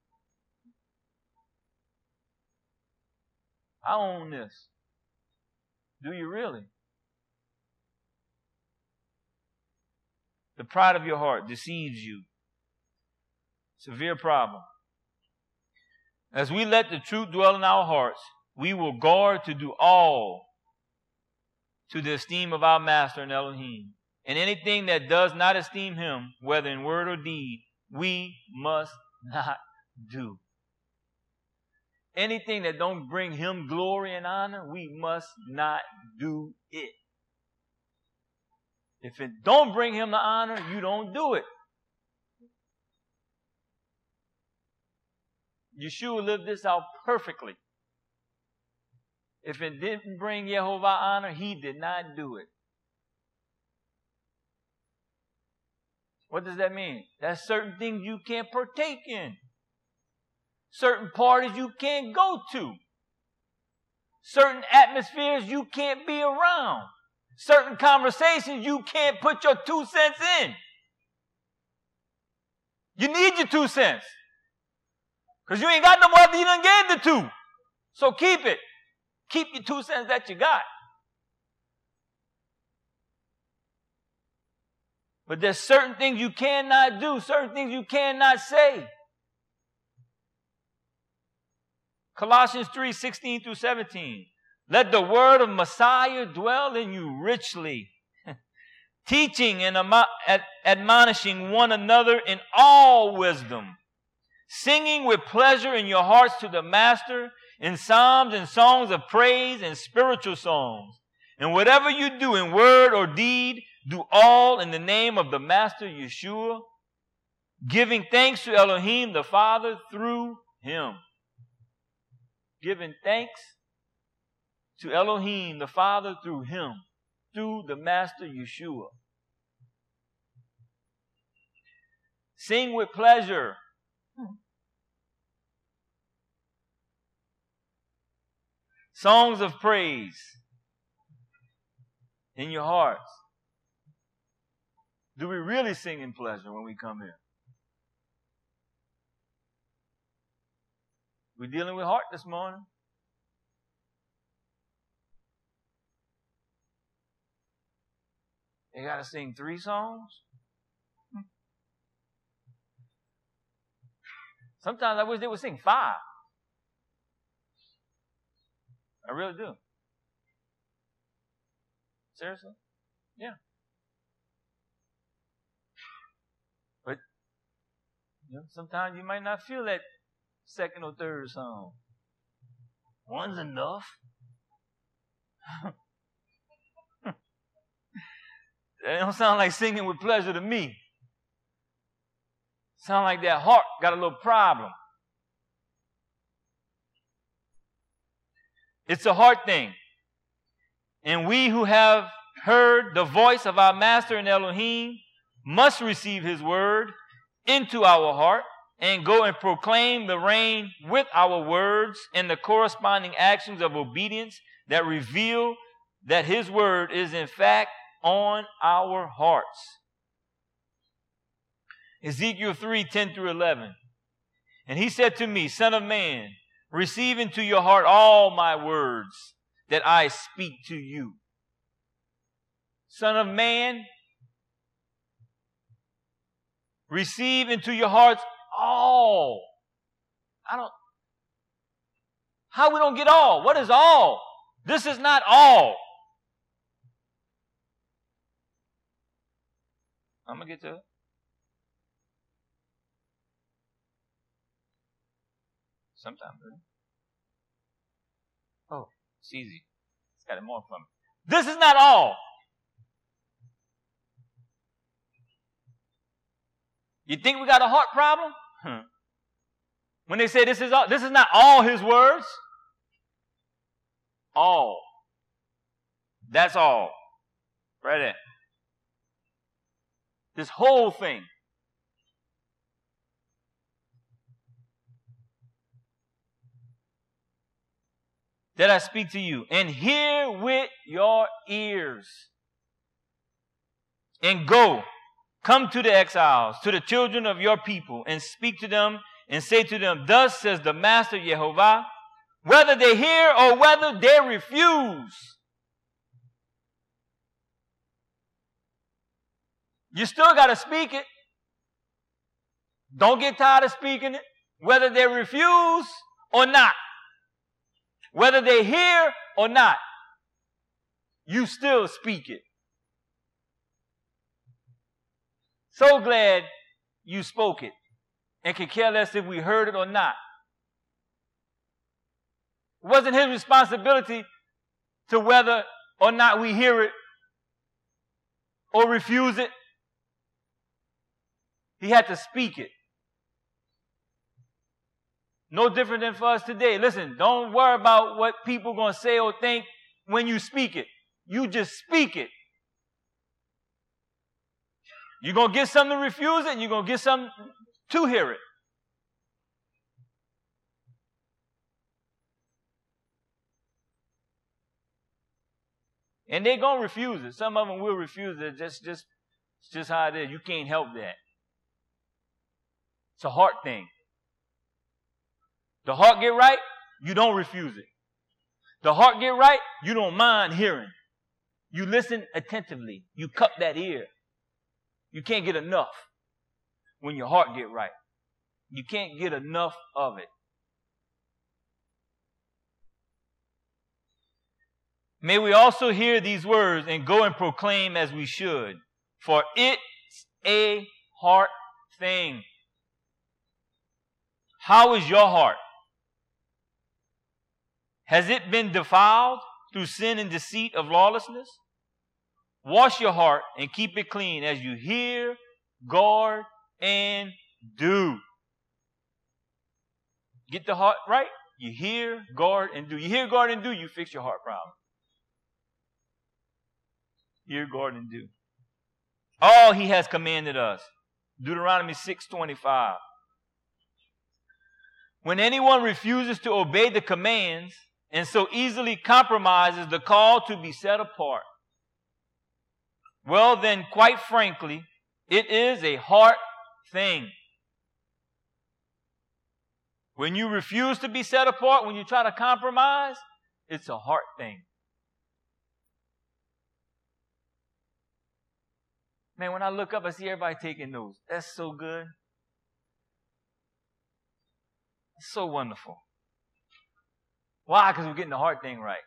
S1: I own this. Do you really? The pride of your heart deceives you. Severe problem. As we let the truth dwell in our hearts, we will guard to do all to the esteem of our Master and Elohim. And anything that does not esteem him, whether in word or deed, we must not do. Anything that don't bring him glory and honor, we must not do it. If it don't bring him the honor, you don't do it. Yeshua lived this out perfectly. If it didn't bring Yehovah honor, he did not do it. What does that mean? That's certain things you can't partake in. Certain parties you can't go to. Certain atmospheres you can't be around. Certain conversations you can't put your 2 cents in. You need your 2 cents. Because you ain't got no more than you done gave the 2. So keep it. Keep your 2 cents that you got. But there's certain things you cannot do, certain things you cannot say. Colossians 3:16 through 17. Let the word of Messiah dwell in you richly, teaching and admonishing one another in all wisdom, singing with pleasure in your hearts to the Master in psalms and songs of praise and spiritual songs. And whatever you do in word or deed, do all in the name of the Master Yeshua, giving thanks to Elohim the Father through him. Giving thanks to Elohim the Father through him, through the Master Yeshua. Sing with pleasure. Songs of praise in your hearts. Do we really sing in pleasure when we come here? We're dealing with heart this morning. They got to sing 3 songs? Sometimes I wish they would sing 5. I really do. Seriously? Yeah. But sometimes you might not feel that second or third song. One's enough. That don't sound like singing with pleasure to me. Sound like that heart got a little problem. It's a heart thing. And we who have heard the voice of our Master and Elohim must receive his word into our heart and go and proclaim the reign with our words and the corresponding actions of obedience that reveal that his word is in fact on our hearts. Ezekiel 3:10 through 11. And he said to me, Son of man, receive into your heart all my words that I speak to you. Son of man, receive into your hearts all How we don't get all? What is all? This is not all. I'm going to get to it. Sometime, really. Oh, it's easy. It's got it more from me. This is not all. You think we got a heart problem? When they say this is not all his words. All. That's all. Right there. This whole thing. That I speak to you, and hear with your ears. And go, come to the exiles, to the children of your people, and speak to them, and say to them, thus says the Master Jehovah, whether they hear or whether they refuse. You still got to speak it. Don't get tired of speaking it, whether they refuse or not. Whether they hear or not, you still speak it. So glad you spoke it and could care less if we heard it or not. It wasn't his responsibility to whether or not we hear it or refuse it. He had to speak it. No different than for us today. Listen, don't worry about what people are going to say or think when you speak it. You just speak it. You're going to get something to refuse it, and you're going to get something to hear it. And they're going to refuse it. Some of them will refuse it. It's just how it is. You can't help that. It's a heart thing. The heart get right, you don't refuse it. The heart get right, you don't mind hearing. You listen attentively. You cup that ear. You can't get enough when your heart get right. You can't get enough of it. May we also hear these words and go and proclaim as we should, for it's a heart thing. How is your heart? Has it been defiled through sin and deceit of lawlessness? Wash your heart and keep it clean as you hear, guard, and do. Get the heart right. You hear, guard, and do. You hear, guard, and do, you fix your heart problem. Hear, guard, and do. All he has commanded us. Deuteronomy 6:25. When anyone refuses to obey the commands and so easily compromises the call to be set apart, well then, quite frankly, it is a heart thing. When you refuse to be set apart, when you try to compromise, it's a heart thing. Man, when I look up, I see everybody taking notes. That's so good. It's so wonderful. Why? Because we're getting the heart thing right.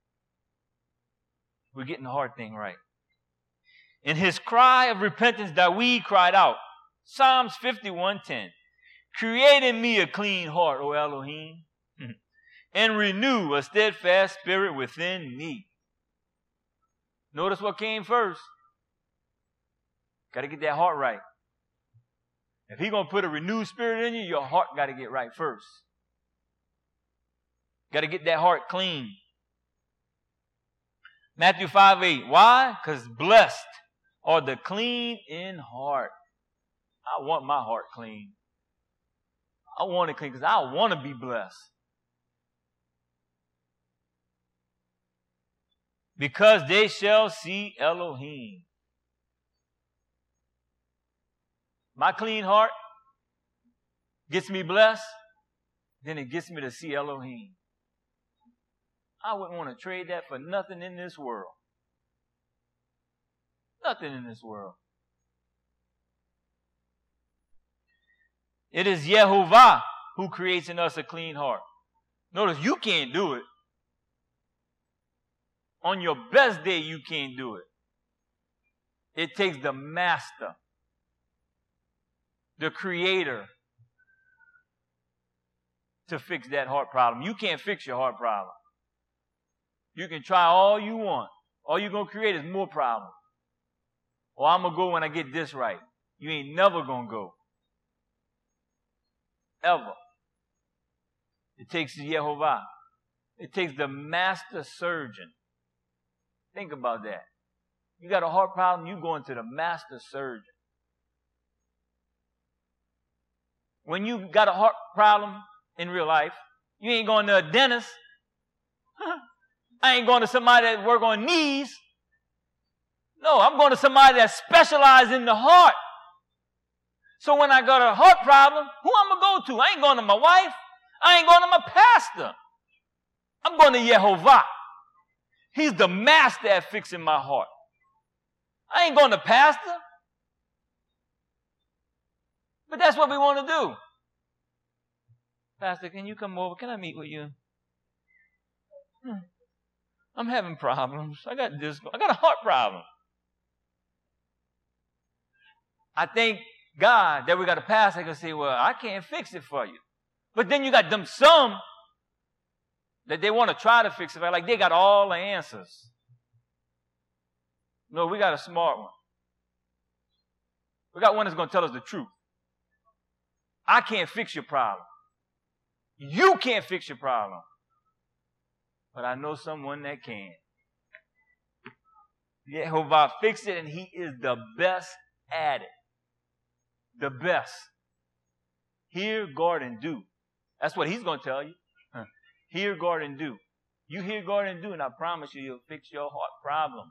S1: We're getting the heart thing right. In his cry of repentance, David cried out, Psalms 51:10, create in me a clean heart, O Elohim, and renew a steadfast spirit within me. Notice what came first. Got to get that heart right. If he's going to put a renewed spirit in you, your heart got to get right first. Got to get that heart clean. Matthew 5:8. Why? Because blessed are the clean in heart. I want my heart clean. I want it clean because I want to be blessed. Because they shall see Elohim. My clean heart gets me blessed, then it gets me to see Elohim. I wouldn't want to trade that for nothing in this world. Nothing in this world. It is Yehovah who creates in us a clean heart. Notice, you can't do it. On your best day, you can't do it. It takes the master, the creator, to fix that heart problem. You can't fix your heart problem. You can try all you want. All you're going to create is more problems. Or I'm going to go when I get this right. You ain't never going to go. Ever. It takes Yehovah. It takes the master surgeon. Think about that. You got a heart problem, you going to the master surgeon. When you got a heart problem in real life, you ain't going to a dentist. I ain't going to somebody that work on knees. No, I'm going to somebody that specializes in the heart. So when I got a heart problem, who I'm going to go to? I ain't going to my wife. I ain't going to my pastor. I'm going to Yehovah. He's the master at fixing my heart. I ain't going to pastor. But that's what we want to do. Pastor, can you come over? Can I meet with you? I'm having problems. I got a heart problem. I thank God that we got a pastor that can say, well, I can't fix it for you. But then you got them some that they want to try to fix it. Like they got all the answers. No, we got a smart one. We got one that's going to tell us the truth. I can't fix your problem. You can't fix your problem. But I know someone that can. Yehovah fixed it, and he is the best at it. The best. Hear, guard, and do. That's what he's going to tell you. Hear, guard, and do. You hear, guard, and do, and I promise you, he'll fix your heart problem.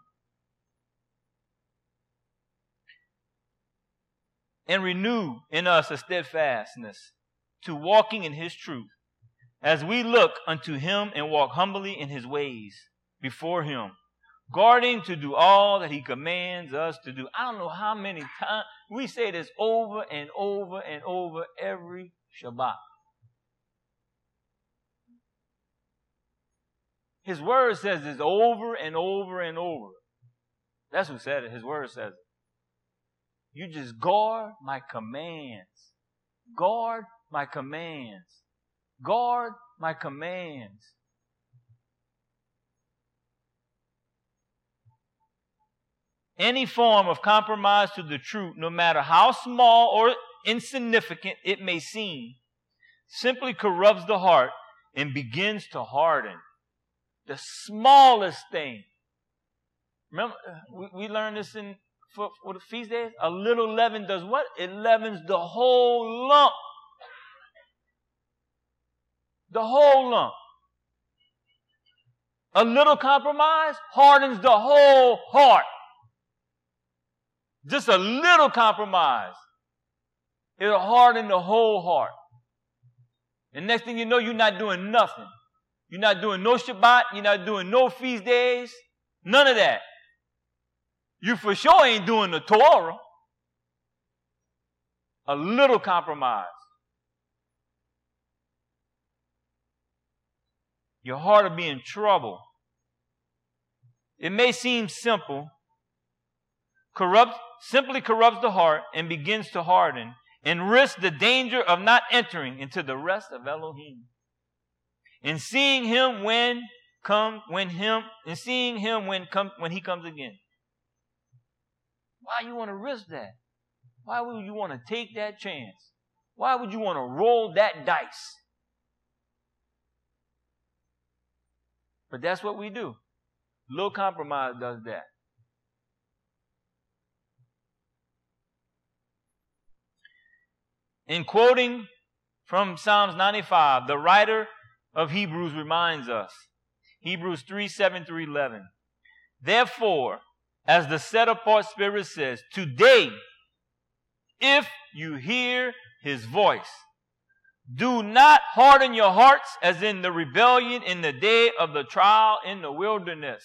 S1: And renew in us a steadfastness to walking in his truth, as we look unto him and walk humbly in his ways before him, guarding to do all that he commands us to do. I don't know how many times we say this over and over and over every Shabbat. His word says this over and over and over. That's who said it. His word says it. You just guard my commands. Guard my commands. Guard my commands. Any form of compromise to the truth, no matter how small or insignificant it may seem, simply corrupts the heart and begins to harden. The smallest thing. Remember, we learned this for the feast days. A little leaven does what? It leavens the whole lump. The whole lump. A little compromise hardens the whole heart. Just a little compromise. It'll harden the whole heart. And next thing you know, you're not doing nothing. You're not doing no Shabbat. You're not doing no feast days. None of that. You for sure ain't doing the Torah. A little compromise. Your heart will be in trouble. It may seem simple. Simply corrupts the heart and begins to harden and risks the danger of not entering into the rest of Elohim. And seeing him when he comes again. Why you want to risk that? Why would you want to take that chance? Why would you want to roll that dice? But that's what we do. Little compromise does that. In quoting from Psalms 95, the writer of Hebrews reminds us, Hebrews 3:7-11. Therefore, as the set-apart Spirit says, today, if you hear his voice, do not harden your hearts as in the rebellion in the day of the trial in the wilderness.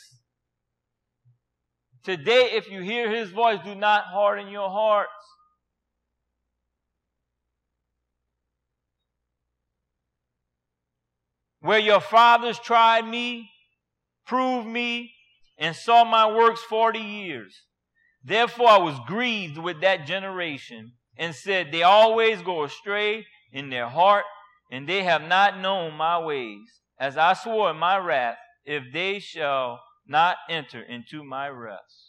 S1: Today, if you hear his voice, do not harden your hearts. where your fathers tried me, proved me, and saw my works 40 years. Therefore I was grieved with that generation, and said, they always go astray in their heart, and they have not known my ways, as I swore in my wrath, if they shall not enter into my rest.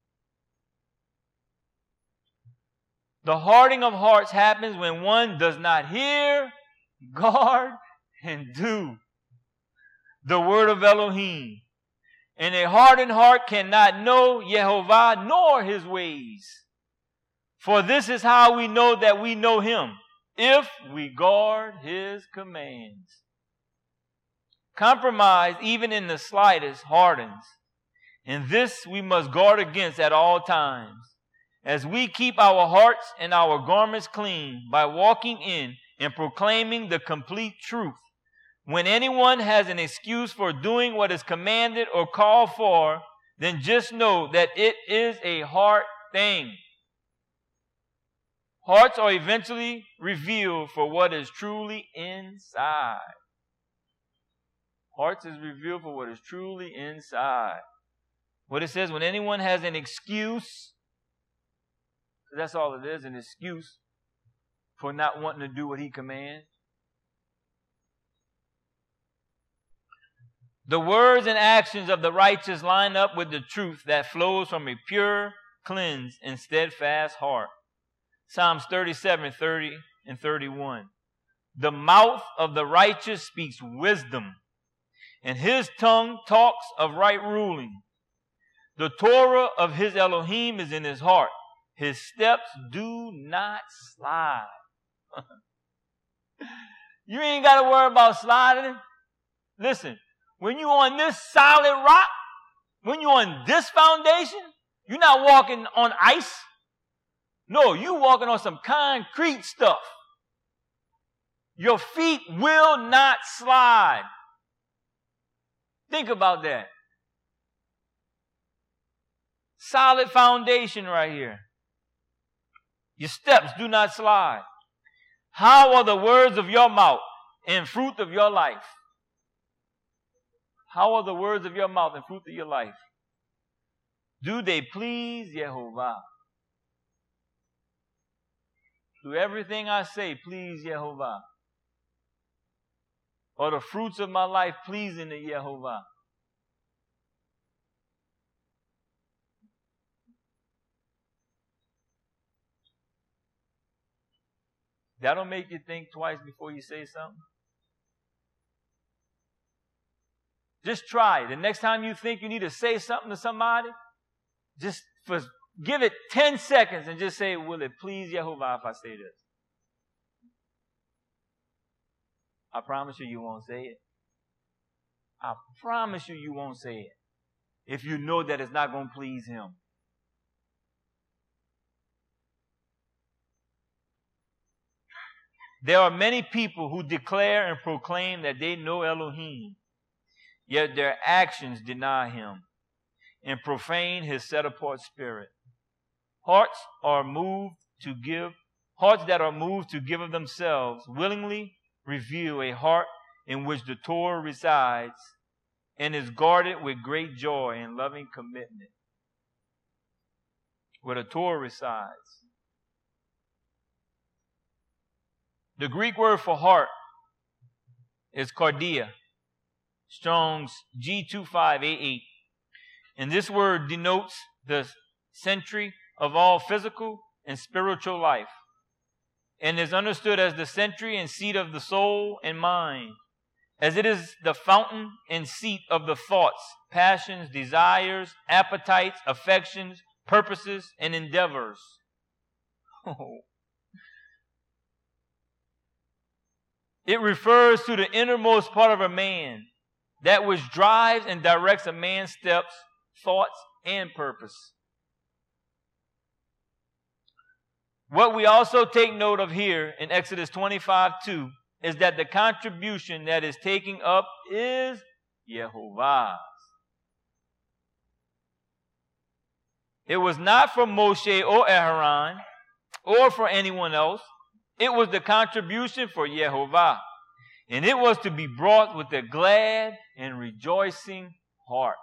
S1: The hardening of hearts happens when one does not hear, guard, and do the word of Elohim. And a hardened heart cannot know Yehovah nor his ways. For this is how we know that we know him, if we guard his commands. Compromise, even in the slightest, hardens. And this we must guard against at all times, as we keep our hearts and our garments clean by walking in and proclaiming the complete truth. When anyone has an excuse for doing what is commanded or called for, then just know that it is a heart thing. Hearts are eventually revealed for what is truly inside. Hearts is revealed for what is truly inside. What it says, when anyone has an excuse, that's all it is, an excuse for not wanting to do what he commands. The words and actions of the righteous line up with the truth that flows from a pure, cleansed, and steadfast heart. Psalms 37, 30, and 31. The mouth of the righteous speaks wisdom, and his tongue talks of right ruling. The Torah of his Elohim is in his heart. His steps do not slide. You ain't got to worry about sliding. Listen, when you're on this solid rock, when you're on this foundation, you're not walking on ice. No, you're walking on some concrete stuff. Your feet will not slide. Think about that. Solid foundation right here. Your steps do not slide. How are the words of your mouth and fruit of your life? How are the words of your mouth and fruit of your life? Do they please Yehovah? Do everything I say please Yehovah? Or the fruits of my life pleasing to Yehovah? That'll make you think twice before you say something. Just try. The next time you think you need to say something to somebody, just give it 10 seconds and just say, will it please Yehovah if I say this? I promise you, you won't say it. I promise you, you won't say it. If you know that it's not going to please him. There are many people who declare and proclaim that they know Elohim, yet their actions deny him and profane his set-apart spirit. Hearts that are moved to give of themselves willingly reveal a heart in which the Torah resides and is guarded with great joy and loving commitment. Where the Torah resides. The Greek word for heart is cardia, Strong's G2588. And this word denotes the century of all physical and spiritual life, and is understood as the century and seat of the soul and mind, as it is the fountain and seat of the thoughts, passions, desires, appetites, affections, purposes, and endeavors. It refers to the innermost part of a man, that which drives and directs a man's steps, thoughts, and purpose. What we also take note of here in Exodus 25:2 is that the contribution that is taken up is Yehovah's. It was not for Moshe or Aaron or for anyone else. It was the contribution for Yehovah. And it was to be brought with a glad and rejoicing heart.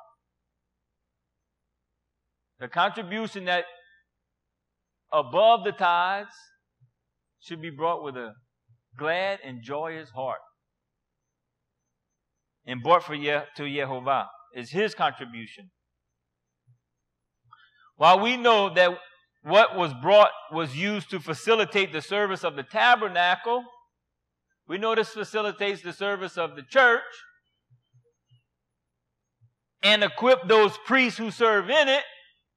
S1: The contribution that above the tithes should be brought with a glad and joyous heart. And brought to Yehovah is his contribution. While we know that what was brought was used to facilitate the service of the tabernacle, we know this facilitates the service of the church and equip those priests who serve in it.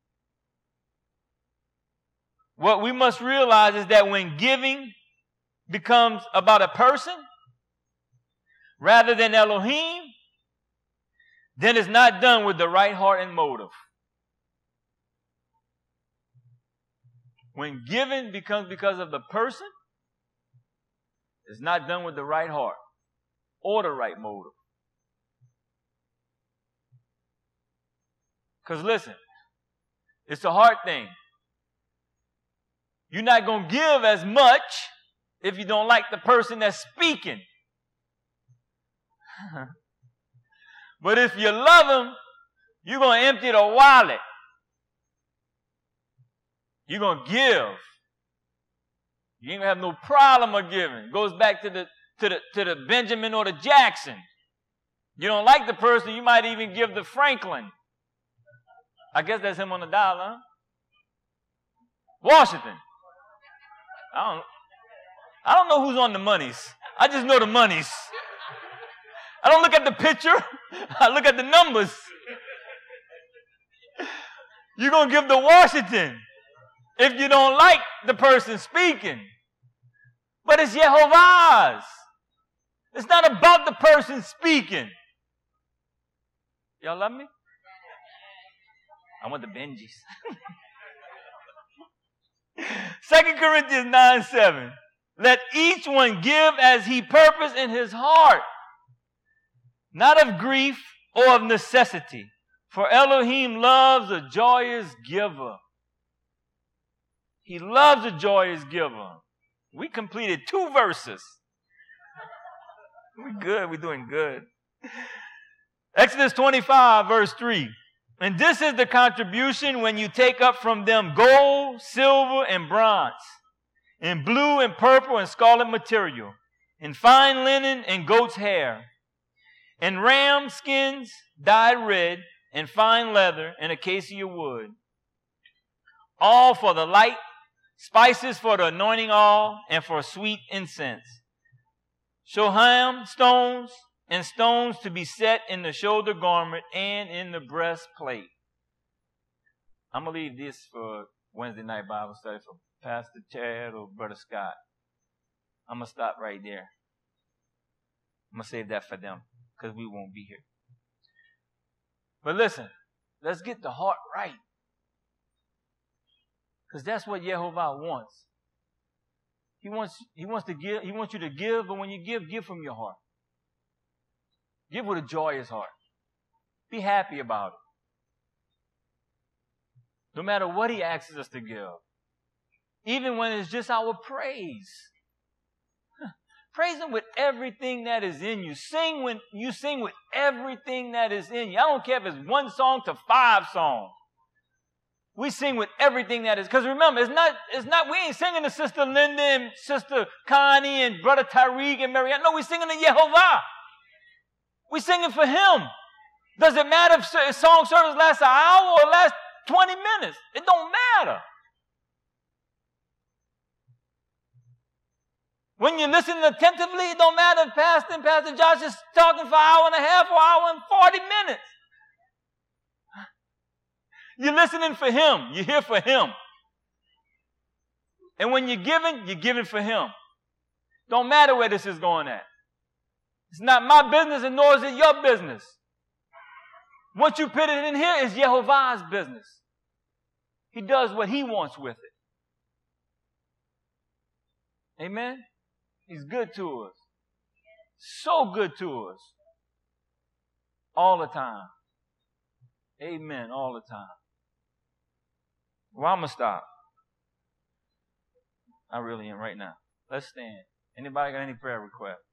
S1: What we must realize is that when giving becomes about a person rather than Elohim, then it's not done with the right heart and motive. When giving becomes because of the person, it's not done with the right heart or the right motive. Because listen, it's a heart thing. You're not going to give as much if you don't like the person that's speaking. But if you love them, you're going to empty the wallet. You're going to give. You ain't going to have no problem of giving. It goes back to the Benjamin or the Jackson. You don't like the person, you might even give the Franklin. I guess that's him on the dollar, huh? Washington. I don't know who's on the monies. I just know the monies. I don't look at the picture. I look at the numbers. You're going to give the Washington if you don't like the person speaking. But it's Yehovah's. It's not about the person speaking. Y'all love me? I want the Benjis. 2 Corinthians 9:7. Let each one give as he purposed in his heart, not of grief or of necessity. For Elohim loves a joyous giver. He loves a joyous giver. We completed 2 verses. We're good. We're doing good. Exodus 25, verse 3. And this is the contribution when you take up from them gold, silver, and bronze, and blue and purple and scarlet material, and fine linen and goat's hair, and ram skins dyed red, and fine leather and acacia wood, all for the light, spices for the anointing oil, and for sweet incense, shoham stones, and stones to be set in the shoulder garment and in the breastplate. I'm going to leave this for Wednesday night Bible study for Pastor Chad or Brother Scott. I'm going to stop right there. I'm going to save that for them because we won't be here. But listen, let's get the heart right. Because that's what Yehovah wants. He wants to give. He wants you to give, but when you give from your heart. Give with a joyous heart. Be happy about it. No matter what he asks us to give. Even when it's just our praise. Praise him with everything that is in you. Sing when you sing with everything that is in you. I don't care if it's 1 song to 5 songs. We sing with everything that is. Because remember, we ain't singing to Sister Linda and Sister Connie and Brother Tariq and Marianne. No, we're singing to Yehovah. We're singing for him. Does it matter if song service lasts an hour or lasts 20 minutes? It don't matter. When you listen attentively, it don't matter if Pastor Josh is talking for an hour and a half or an hour and 40 minutes. You're listening for him. You're here for him. And when you're giving for him. Don't matter where this is going at. It's not my business and nor is it your business. Once you put it in here, it's Yehovah's business. He does what he wants with it. Amen? He's good to us. So good to us. All the time. Amen. All the time. Well, I'm going to stop. I really am right now. Let's stand. Anybody got any prayer requests?